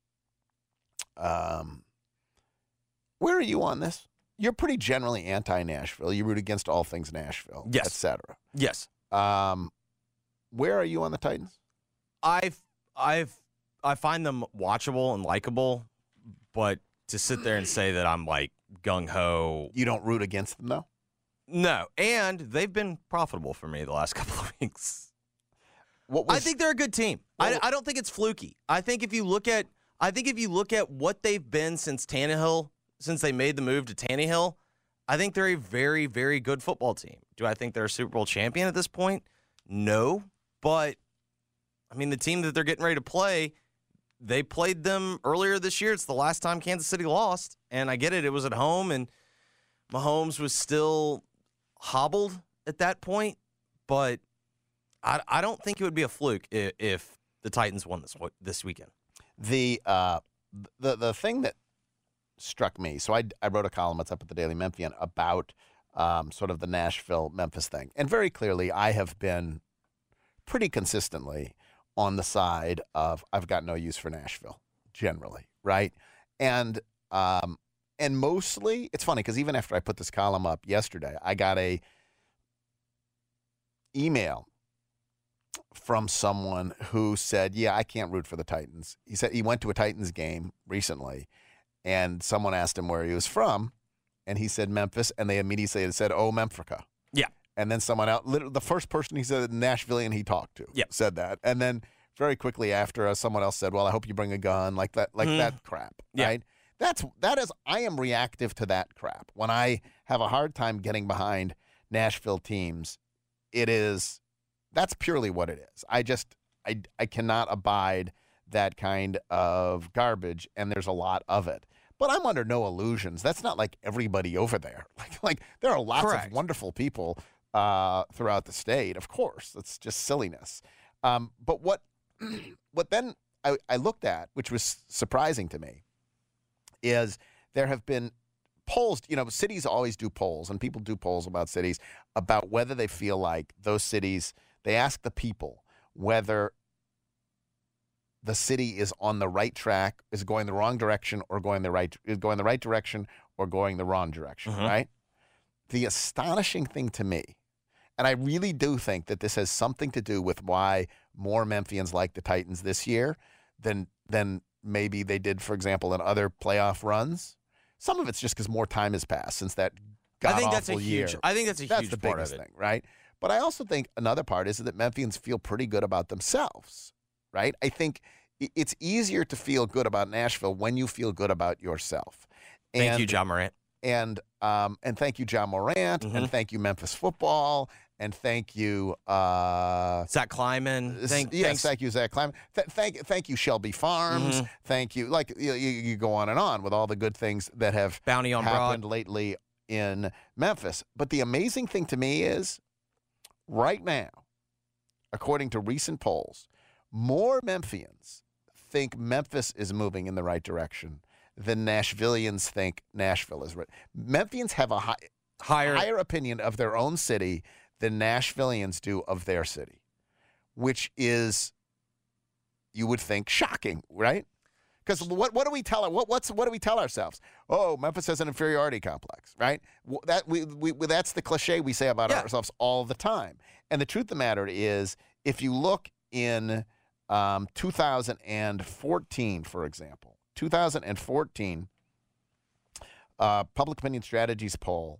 Where are you on this? You're pretty generally anti-Nashville. You root against all things Nashville, yes, etc. Yes. Where are you on the Titans? I find them watchable and likable, but to sit there and say that I'm like gung-ho. You don't root against them, though? No, and they've been profitable for me the last couple of weeks. I think they're a good team. I don't think it's fluky. I think if you look at what they've been since they made the move to Tannehill, I think they're a very, very good football team. Do I think they're a Super Bowl champion at this point? No. But, I mean, the team that they're getting ready to play, they played them earlier this year. It's the last time Kansas City lost. And I get it. It was at home, and Mahomes was still hobbled at that point. But I don't think it would be a fluke if the Titans won this weekend. The thing that struck me, so I wrote a column that's up at the Daily Memphian about sort of the Nashville-Memphis thing. And very clearly, I have been pretty consistently on the side of I've got no use for Nashville, generally, right? And mostly, it's funny, because even after I put this column up yesterday, I got a email from someone who said, yeah, I can't root for the Titans. He said he went to a Titans game recently, and someone asked him where he was from, and he said Memphis, and they immediately said, oh, Memphrica. Yeah. And then someone else, the first person he said, Nashvilleian he talked to, said that. And then very quickly after, someone else said, well, I hope you bring a gun, like that crap, right? I am reactive to that crap. When I have a hard time getting behind Nashville teams, that's purely what it is. I cannot abide that kind of garbage, and there's a lot of it. But I'm under no illusions. That's not like everybody over there. Like there are lots of wonderful people throughout the state. Of course, it's just silliness. But what then I looked at, which was surprising to me, is there have been polls. You know, cities always do polls, and people do polls about cities about whether they feel like those cities. They ask the people whether the city is on the right track, is going the wrong direction, or going the right direction, or going the wrong direction, right? The astonishing thing to me, and I really do think that this has something to do with why more Memphians like the Titans this year than maybe they did, for example, in other playoff runs. Some of it's just because more time has passed since that god-awful year. I think that's a huge the part biggest of it. thing, right? But I also think another part is that Memphians feel pretty good about themselves, right? I think it's easier to feel good about Nashville when you feel good about yourself. Thank you, John Morant. And thank you, John Morant, and thank you, Memphis football, and thank you, Zach Kleiman. Thank you, Zach Kleiman. Thank you, Shelby Farms. Thank you. Like you go on and on with all the good things that have Bounty on happened Broad lately in Memphis. But the amazing thing to me is, right now, according to recent polls, more Memphians think Memphis is moving in the right direction than Nashvillians think Nashville is right. Memphians have a higher opinion of their own city than Nashvillians do of their city, which is, you would think, shocking, right? Because what do we tell what do we tell ourselves? Oh, Memphis has an inferiority complex, right? That's the cliche we say about ourselves all the time. And the truth of the matter is, if you look in 2014, for example, 2014 Public Opinion Strategies poll,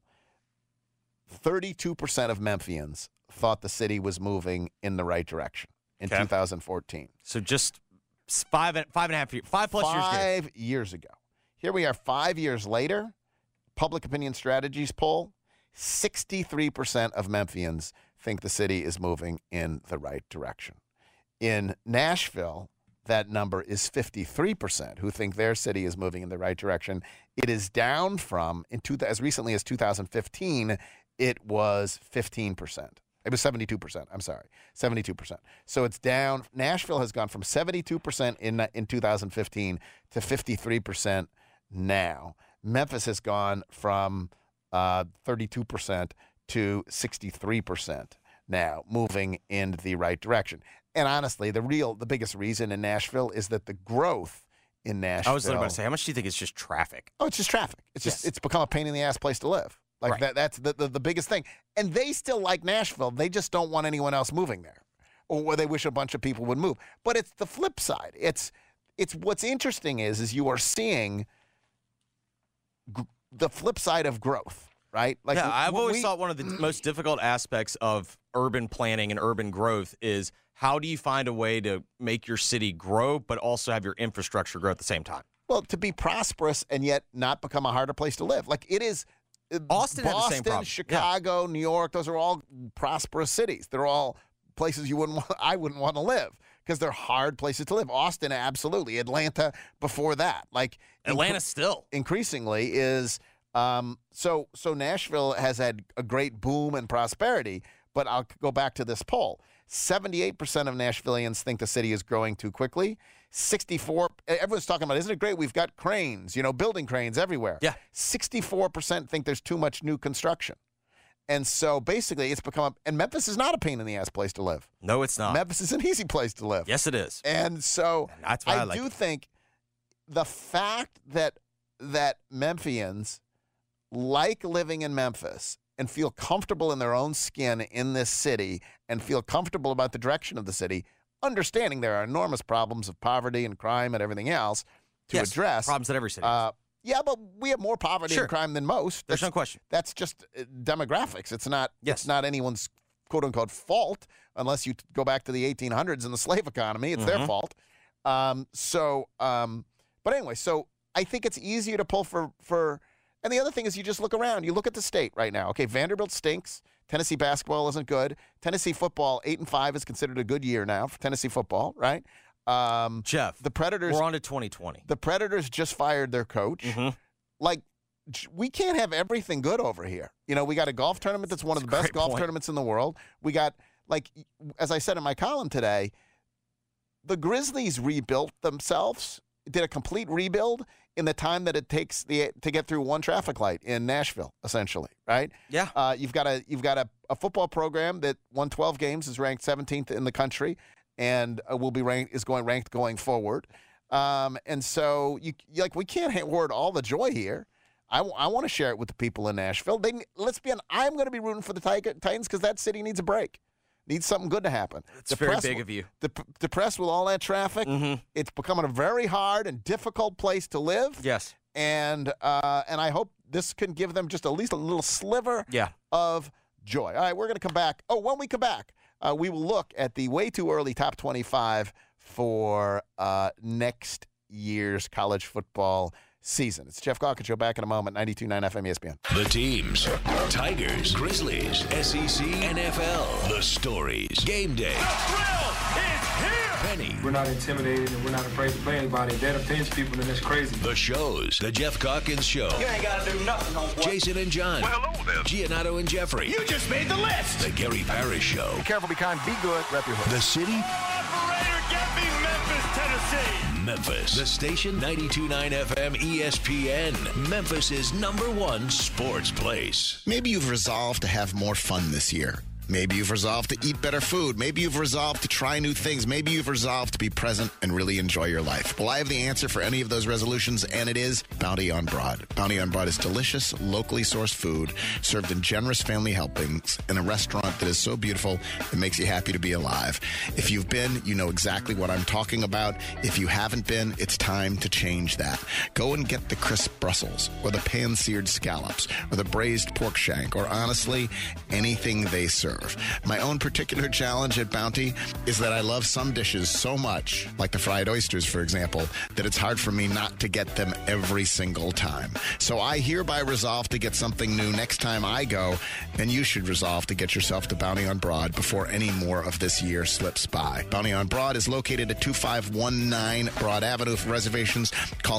32% of Memphians thought the city was moving in the right direction in 2014. So just 5+ years ago. Here we are 5 years later. Public Opinion Strategies poll, 63% of Memphians think the city is moving in the right direction. In Nashville, that number is 53% who think their city is moving in the right direction. It is down from, as recently as 2015, it was 15%. It was 72%. I'm sorry, 72%. So it's down. Nashville has gone from 72% in 2015 to 53% now. Memphis has gone from 32% to 63% now, moving in the right direction. And honestly, the biggest reason in Nashville is that the growth in Nashville. I was about to say, how much do you think it's just traffic? Oh, it's just traffic. It's become a pain in the ass place to live. Like that's the biggest thing. And they still like Nashville. They just don't want anyone else moving there, or they wish a bunch of people would move. But it's the flip side. It's what's interesting is you are seeing the flip side of growth, right? Like I've always thought one of the most difficult aspects of urban planning and urban growth is how do you find a way to make your city grow, but also have your infrastructure grow at the same time? Well, to be prosperous and yet not become a harder place to live. Like it is. Austin had the same problem. Chicago, New York, those are all prosperous cities. They're all places I wouldn't want to live because they're hard places to live. Austin, absolutely. Atlanta before that. Like Atlanta still. Increasingly is so Nashville has had a great boom and prosperity, but I'll go back to this poll. 78% of Nashvillians think the city is growing too quickly. 64, everyone's talking about, isn't it great? We've got cranes, building cranes everywhere. Yeah. 64% think there's too much new construction. And so basically it's become, and Memphis is not a pain in the ass place to live. No, it's not. Memphis is an easy place to live. Yes, it is. And so that's why I like do it. think the fact that Memphians like living in Memphis and feel comfortable in their own skin in this city and feel comfortable about the direction of the city, understanding there are enormous problems of poverty and crime and everything else to address. Problems that every city has. Yeah, but we have more poverty and crime than most. There's no question. That's just demographics. It's not anyone's quote-unquote fault unless you go back to the 1800s and the slave economy. It's their fault. But anyway, so I think it's easier to pull for and the other thing is you just look around. You look at the state right now. Okay, Vanderbilt stinks. Tennessee basketball isn't good. Tennessee football, 8-5 is considered a good year now for Tennessee football, right? Jeff, the Predators. We're on to 2020. The Predators just fired their coach. Like, we can't have everything good over here. We got a golf tournament that's one of the best golf tournaments in the world. We got, like, as I said in my column today, the Grizzlies rebuilt themselves, did a complete rebuild in the time that it takes to get through one traffic light in Nashville, essentially, right? Yeah. You've got a football program that won 12 games, is ranked 17th in the country, and will be ranked going forward. And so we can't hoard all the joy here. I want to share it with the people in Nashville. Let's be honest, I'm going to be rooting for the Titans because that city needs a break. Needs something good to happen. It's very big of you. Depressed with all that traffic. It's becoming a very hard and difficult place to live. Yes. And I hope this can give them just at least a little sliver of joy. All right, we're going to come back. Oh, when we come back, we will look at the way too early top 25 for next year's college football season. It's Jeff Calkins Show, back in a moment, 92.9 FM ESPN. The teams, Tigers, Grizzlies, SEC, NFL, the stories, game day. The thrill is here! Penny. We're not intimidated and we're not afraid to play anybody. If that offends people, then that's crazy. The shows, the Jeff Calkins Show. You ain't got to do nothing, homeboy. Jason and John. Well, hello there. Giannato and Jeffrey. You just made the list. The Gary Parrish Show. Be careful, be kind, be good, rep your hood. The city. Operator, get me Memphis, Tennessee. Memphis. The station 92.9 FM ESPN. Memphis' #1 sports place. Maybe you've resolved to have more fun this year. Maybe you've resolved to eat better food. Maybe you've resolved to try new things. Maybe you've resolved to be present and really enjoy your life. Well, I have the answer for any of those resolutions, and it is Bounty on Broad. Bounty on Broad is delicious, locally sourced food served in generous family helpings in a restaurant that is so beautiful it makes you happy to be alive. If you've been, you know exactly what I'm talking about. If you haven't been, it's time to change that. Go and get the crisp Brussels or the pan-seared scallops or the braised pork shank or, honestly, anything they serve. My own particular challenge at Bounty is that I love some dishes so much, like the fried oysters, for example, that it's hard for me not to get them every single time. So I hereby resolve to get something new next time I go, and you should resolve to get yourself to Bounty on Broad before any more of this year slips by. Bounty on Broad is located at 2519 Broad Avenue. For reservations, call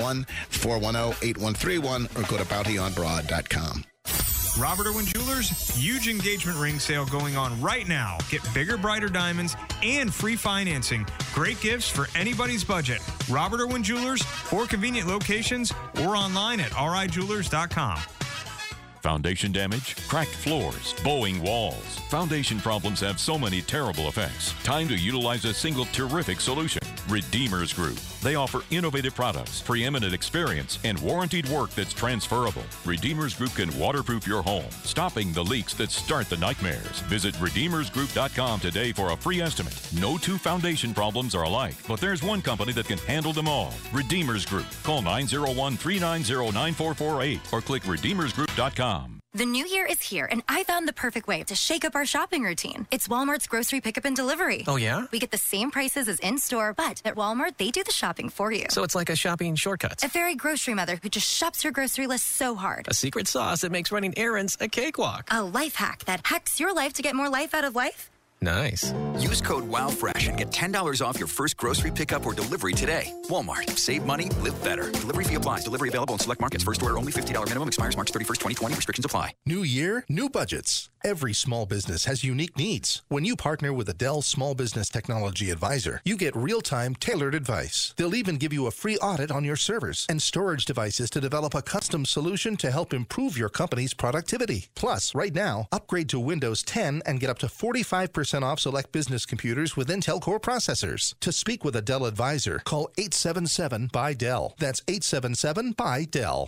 901-410-8131 or go to bountyonbroad.com. Robert Irwin Jewelers, huge engagement ring sale going on right now. Get bigger, brighter diamonds and free financing. Great gifts for anybody's budget. Robert Irwin Jewelers, 4 convenient locations or online at rijewelers.com. Foundation damage, cracked floors, bowing walls. Foundation problems have so many terrible effects. Time to utilize a single terrific solution. Redeemers Group. They offer innovative products, preeminent experience, and warranted work that's transferable. Redeemers Group can waterproof your home, stopping the leaks that start the nightmares. Visit RedeemersGroup.com today for a free estimate. No two foundation problems are alike, but there's one company that can handle them all. Redeemers Group. Call 901-390-9448 or click RedeemersGroup.com. The new year is here, and I found the perfect way to shake up our shopping routine. It's Walmart's grocery pickup and delivery. Oh, yeah? We get the same prices as in-store, but at Walmart, they do the shopping for you. So it's like a shopping shortcut. A very grocery mother who just shops her grocery list so hard. A secret sauce that makes running errands a cakewalk. A life hack that hacks your life to get more life out of life. Nice. Use code WOWFRESH and get $10 off your first grocery pickup or delivery today. Walmart. Save money. Live better. Delivery fee applies. Delivery available in select markets. First order only. $50 minimum. Expires March 31st, 2020. Restrictions apply. New year, new budgets. Every small business has unique needs. When you partner with a Dell Small Business Technology Advisor, you get real-time, tailored advice. They'll even give you a free audit on your servers and storage devices to develop a custom solution to help improve your company's productivity. Plus, right now, upgrade to Windows 10 and get up to 45% off select business computers with Intel Core processors. To speak with a Dell advisor, call 877-BY-DELL. That's 877-BY-DELL.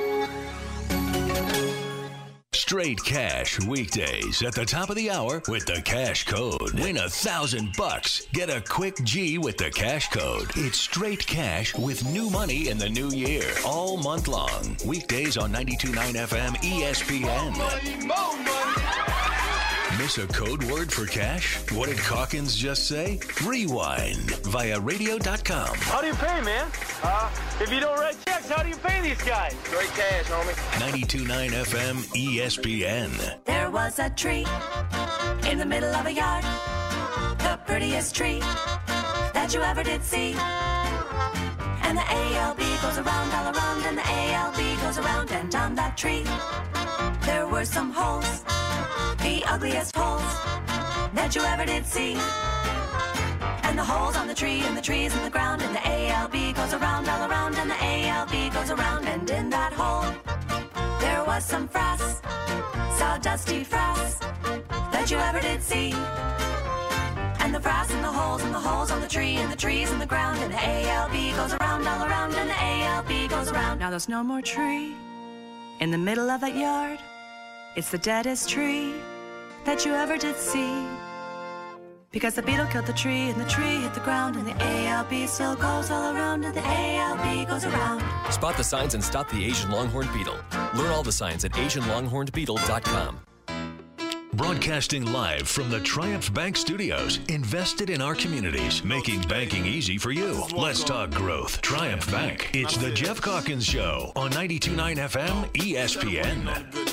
Straight Cash weekdays at the top of the hour with the Cash Code. Win $1,000. Get a quick G with the Cash Code. It's Straight Cash with new money in the new year. All month long. Weekdays on 92.9 FM ESPN. More money. Miss a code word for cash? What did Calkins just say? Rewind via radio.com. How do you pay, man? If you don't write checks, how do you pay these guys? Straight cash, homie. 92.9 FM ESPN. There was a tree in the middle of a yard, the prettiest tree that you ever did see. And the ALB goes around, all around, and the ALB goes around, and on that tree there were some holes, the ugliest holes that you ever did see. And the holes on the tree, and the trees in the ground, and the ALB goes around, all around, and the ALB goes around, and in that hole there was some frass, sawdusty frass that you ever did see. And the frass and the holes on the tree, and the trees in the ground, and the ALB goes around, all around, and the ALB goes around. Now there's no more tree in the middle of that yard. It's the deadest tree that you ever did see. Because the beetle killed the tree, and the tree hit the ground, and the ALB still goes all around, and the ALB goes around. Spot the signs and stop the Asian longhorn beetle. Learn all the signs at AsianLonghornBeetle.com. Broadcasting live from the Triumph Bank Studios, invested in our communities, making banking easy for you. Let's talk growth. Triumph Bank. It's the Jeff Calkins Show on 92.9 FM ESPN.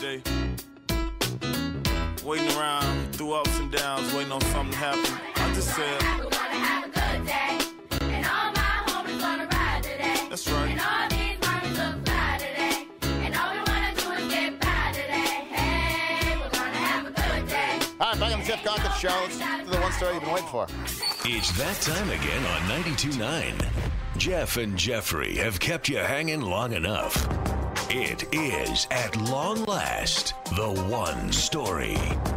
Waiting around through ups and downs, waiting on something to happen. I just said, we're gonna have a good day, and all my homies gonna ride today. That's right. And all these mommies look fly today, and all we wanna do is get by today. Hey, we're gonna have a good day. All right, back on the Jeff Calkins Show. Let's do the one story you've been waiting for. It's that time again on 92.9. Jeff and Jeffrey have kept you hanging long enough. It is, at long last, the one story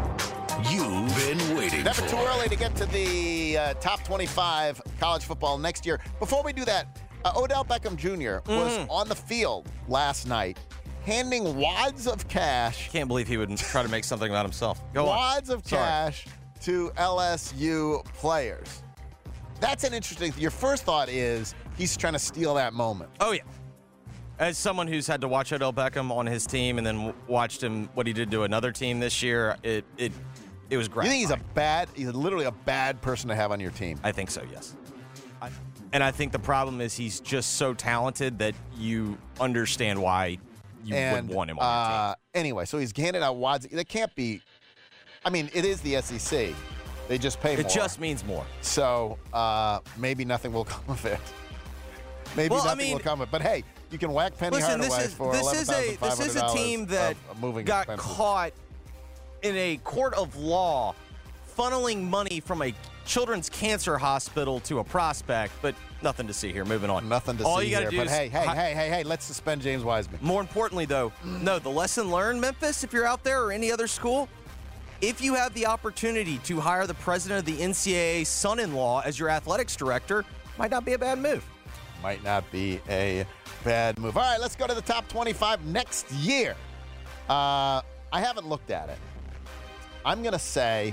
you've been waiting Never for. too early to get to the top 25 college football next year. Before we do that, Odell Beckham Jr. was on the field last night handing wads of cash. Can't believe he would try to make something about himself. Go on. Wads of cash to LSU players. That's an interesting thing. Your first thought is he's trying to steal that moment. Oh, yeah. As someone who's had to watch Odell Beckham on his team and then watched him, what he did to another team this year, it was great. You think he's literally a bad person to have on your team? I think so, yes. And I think the problem is he's just so talented that you understand why you would want him on your team. Anyway, so he's handed out wads. That can't be. I mean, it is the SEC. They just pay more. It just means more. So maybe nothing will come of it. Maybe nothing will come of it. But hey, you can whack Penny Hardaway for $11,500 This is a team that got caught in a court of law funneling money from a children's cancer hospital to a prospect, but nothing to see here. Moving on. Nothing to All see you gotta here. do But is hey, let's suspend James Wiseman. More importantly, though, no, the lesson learned, Memphis, if you're out there or any other school, if you have the opportunity to hire the president of the NCAA son-in-law as your athletics director, might not be a bad move. Might not be a bad move. All right, let's go to the top 25 next year. I haven't looked at it. I'm going to say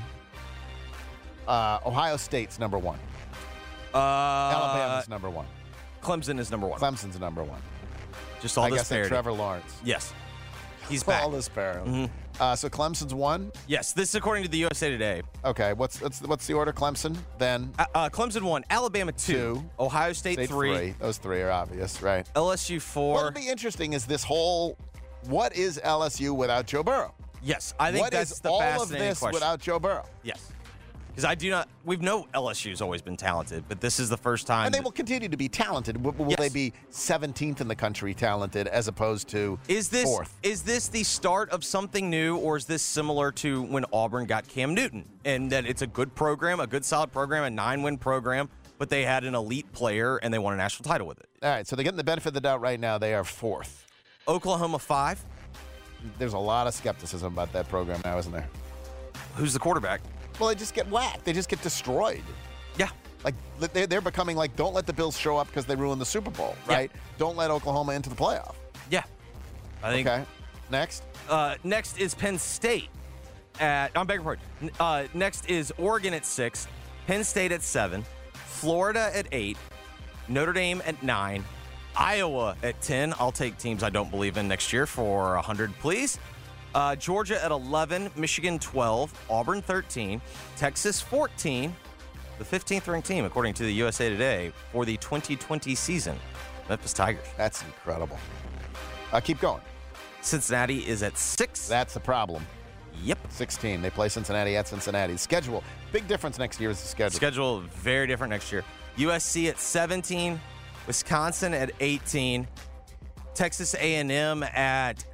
Ohio State's number one. Alabama's number one. Clemson is number one. Clemson's number one. Just all I this guess parity. Trevor Lawrence. Yes. He's back. Paul apparently. So Clemson's won? Yes, this is according to the USA Today. Okay, what's the order? Clemson, then? Clemson 1, Alabama 2, Ohio State 3. Those 3 are obvious, right? LSU 4. What'll be interesting is this whole, what is LSU without Joe Burrow? Yes, I think that's the all of fascinating this question. without Joe Burrow? Yes. Because we know LSU's always been talented, but this is the first time. And they will continue to be talented. Will they be 17th in the country talented as opposed to 4th? Is this the start of something new, or is this similar to when Auburn got Cam Newton? And that it's a good program, a good solid program, a 9-win program, but they had an elite player and they won a national title with it. All right, so they're getting the benefit of the doubt right now. They are 4th. Oklahoma 5. There's a lot of skepticism about that program now, isn't there? Who's the quarterback? Well, they just get whacked. They just get destroyed. Yeah. Like, they're becoming like, don't let the Bills show up because they ruined the Super Bowl, right? Yeah. Don't let Oklahoma into the playoff. Yeah. I think. Okay. Next? Next is Penn State I'm begging pardon. Next is Oregon at 6, Penn State at 7, Florida at 8, Notre Dame at 9, Iowa at 10. I'll take teams I don't believe in next year for 100, please. Georgia at 11, Michigan 12, Auburn 13, Texas 14, the 15th ranked team, according to the USA Today, for the 2020 season. Memphis Tigers. That's incredible. Keep going. Cincinnati is at 6. That's the problem. Yep. 16. They play Cincinnati at Cincinnati. Schedule. Big difference next year is the schedule. Schedule very different next year. USC at 17, Wisconsin at 18, Texas A&M at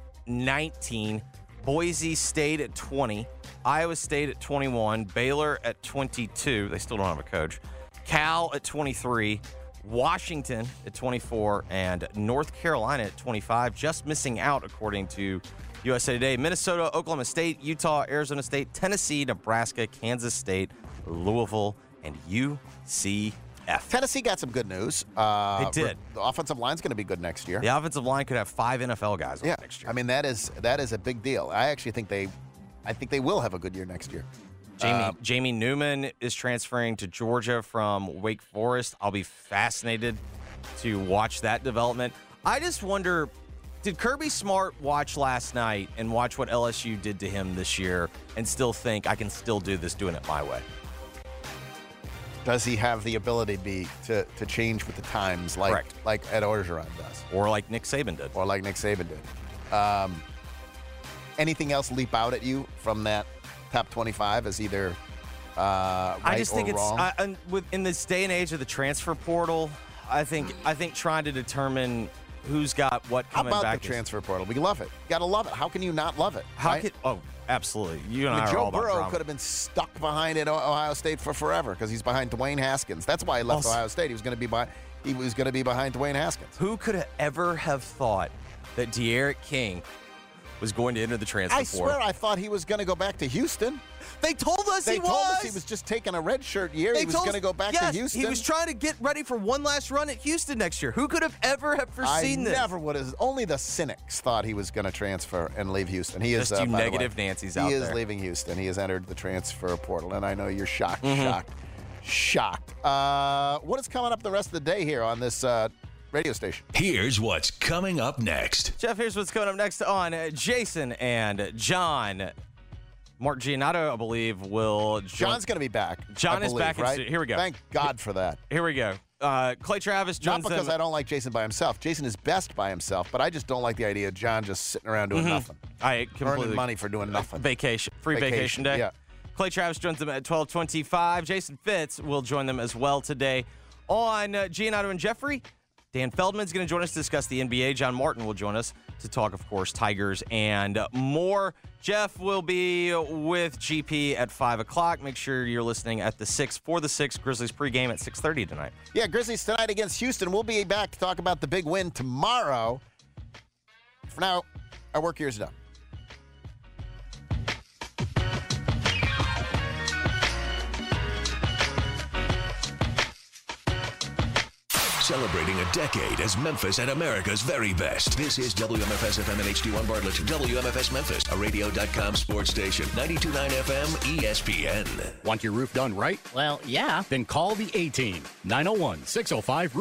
19, Boise State at 20, Iowa State at 21, Baylor at 22. They still don't have a coach. Cal at 23, Washington at 24, and North Carolina at 25. Just missing out, according to USA Today. Minnesota, Oklahoma State, Utah, Arizona State, Tennessee, Nebraska, Kansas State, Louisville, and UCF. Tennessee got some good news. They did. The offensive line's going to be good next year. The offensive line could have 5 NFL guys next year. I mean, that is a big deal. I actually think they will have a good year next year. Jamie Newman is transferring to Georgia from Wake Forest. I'll be fascinated to watch that development. I just wonder, did Kirby Smart watch last night and watch what LSU did to him this year and still think, I can still do this doing it my way? Does he have the ability to change with the times like Ed Orgeron does? Or like Nick Saban did. Anything else leap out at you from that top 25 as either right I just think or wrong? In this day and age of the transfer portal, I think trying to determine who's got what coming back. How about the transfer portal? We love it. You got to love it. How can you not love it? Absolutely. You and I are Joe all about Burrow drama. could have been stuck behind at Ohio State for forever because he's behind Dwayne Haskins. That's why he left Ohio State. He was going to be behind Dwayne Haskins. Who could ever have thought that De'Aaron King was going to enter the transfer portal? I swear I thought he was going to go back to Houston. They told us he was. They told us he was just taking a redshirt year. He was going to go back to Houston. He was trying to get ready for one last run at Houston next year. Who could have ever foreseen this? I never would have. Only the cynics thought he was going to transfer and leave Houston. He is just you negative Nancy's out there. He is leaving Houston. He has entered the transfer portal, and I know you're shocked. Shocked. What is coming up the rest of the day here on this radio station? Here's what's coming up next. Jeff, here's what's coming up next on Jason and John. Mark Giannotto, I believe, will join. John's going to be back. John is back. Right? Here we go. Thank God for that. Here we go. Clay Travis joins Not because them. I don't like Jason by himself. Jason is best by himself, but I just don't like the idea of John just sitting around doing nothing. I completely earning money for doing nothing. Free vacation day. Yeah. Clay Travis joins them at 12:25. Jason Fitz will join them as well today on Giannotto and Jeffrey. Dan Feldman's going to join us to discuss the NBA. John Martin will join us to talk, of course, Tigers and more. Jeff will be with GP at 5 o'clock. Make sure you're listening at the 6 for the 6 Grizzlies pregame at 6:30 tonight. Yeah, Grizzlies tonight against Houston. We'll be back to talk about the big win tomorrow. For now, our work here is done. Celebrating a decade as Memphis at America's very best. This is WMFS FM and HD1 Bartlett. WMFS Memphis, a radio.com sports station. 92.9 FM ESPN. Want your roof done right? Well, yeah. Then call the A-Team. 901-605-ROOF.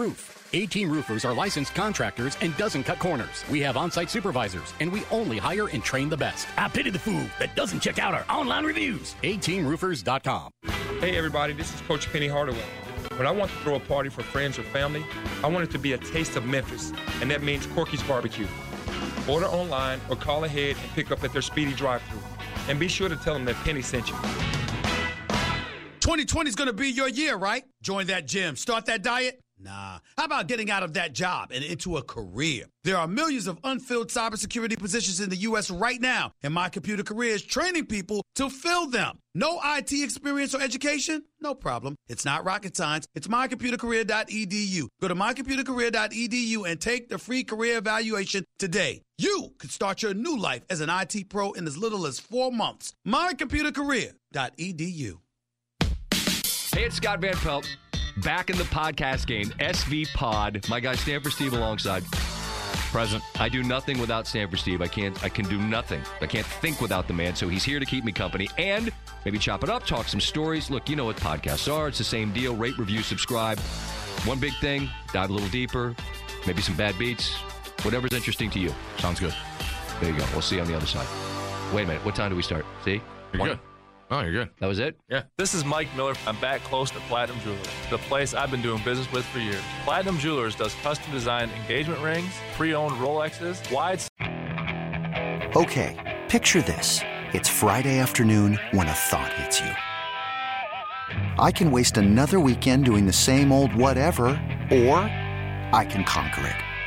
A-Team Roofers are licensed contractors and doesn't cut corners. We have on-site supervisors, and we only hire and train the best. I pity the fool that doesn't check out our online reviews. A-TeamRoofers.com. Hey everybody, this is Coach Penny Hardaway. When I want to throw a party for friends or family, I want it to be a taste of Memphis, and that means Corky's Barbecue. Order online or call ahead and pick up at their speedy drive-thru. And be sure to tell them that Penny sent you. 2020 is going to be your year, right? Join that gym. Start that diet? Nah. How about getting out of that job and into a career? There are millions of unfilled cybersecurity positions in the U.S. right now, and My Computer Career is training people to fill them. No IT experience or education? No problem. It's not rocket science. It's mycomputercareer.edu. Go to mycomputercareer.edu and take the free career evaluation today. You could start your new life as an IT pro in as little as 4 months. mycomputercareer.edu. Hey, it's Scott Van Pelt. Back in the podcast game, SV Pod. My guy Stanford Steve alongside. Present. I do nothing without Stanford Steve. I can do nothing. I can't think without the man, so he's here to keep me company and maybe chop it up, talk some stories. Look, you know what podcasts are. It's the same deal. Rate, review, subscribe. One big thing, dive a little deeper, maybe some bad beats, whatever's interesting to you. Sounds good. There you go. We'll see you on the other side. Wait a minute. What time do we start? See? You're good. Oh, you're good. That was it? Yeah. This is Mike Miller. I'm back close to Platinum Jewelers, the place I've been doing business with for years. Platinum Jewelers does custom designed engagement rings, pre-owned Rolexes, wide. Okay, picture this. It's Friday afternoon when a thought hits you. I can waste another weekend doing the same old whatever, or I can conquer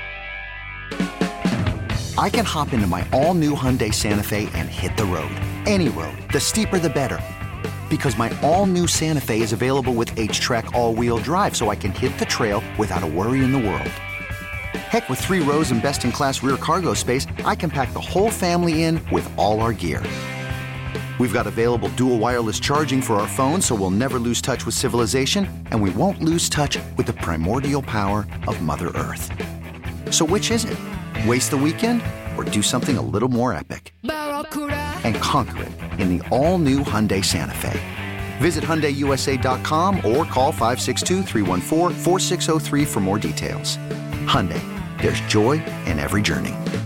it. I can hop into my all-new Hyundai Santa Fe and hit the road. Any road. The steeper, the better. Because my all-new Santa Fe is available with H-Track all-wheel drive, so I can hit the trail without a worry in the world. Heck, with 3 rows and best-in-class rear cargo space, I can pack the whole family in with all our gear. We've got available dual wireless charging for our phones, so we'll never lose touch with civilization, and we won't lose touch with the primordial power of Mother Earth. So which is it? Waste the weekend or do something a little more epic? And conquer it in the all-new Hyundai Santa Fe. Visit HyundaiUSA.com or call 562-314-4603 for more details. Hyundai, there's joy in every journey.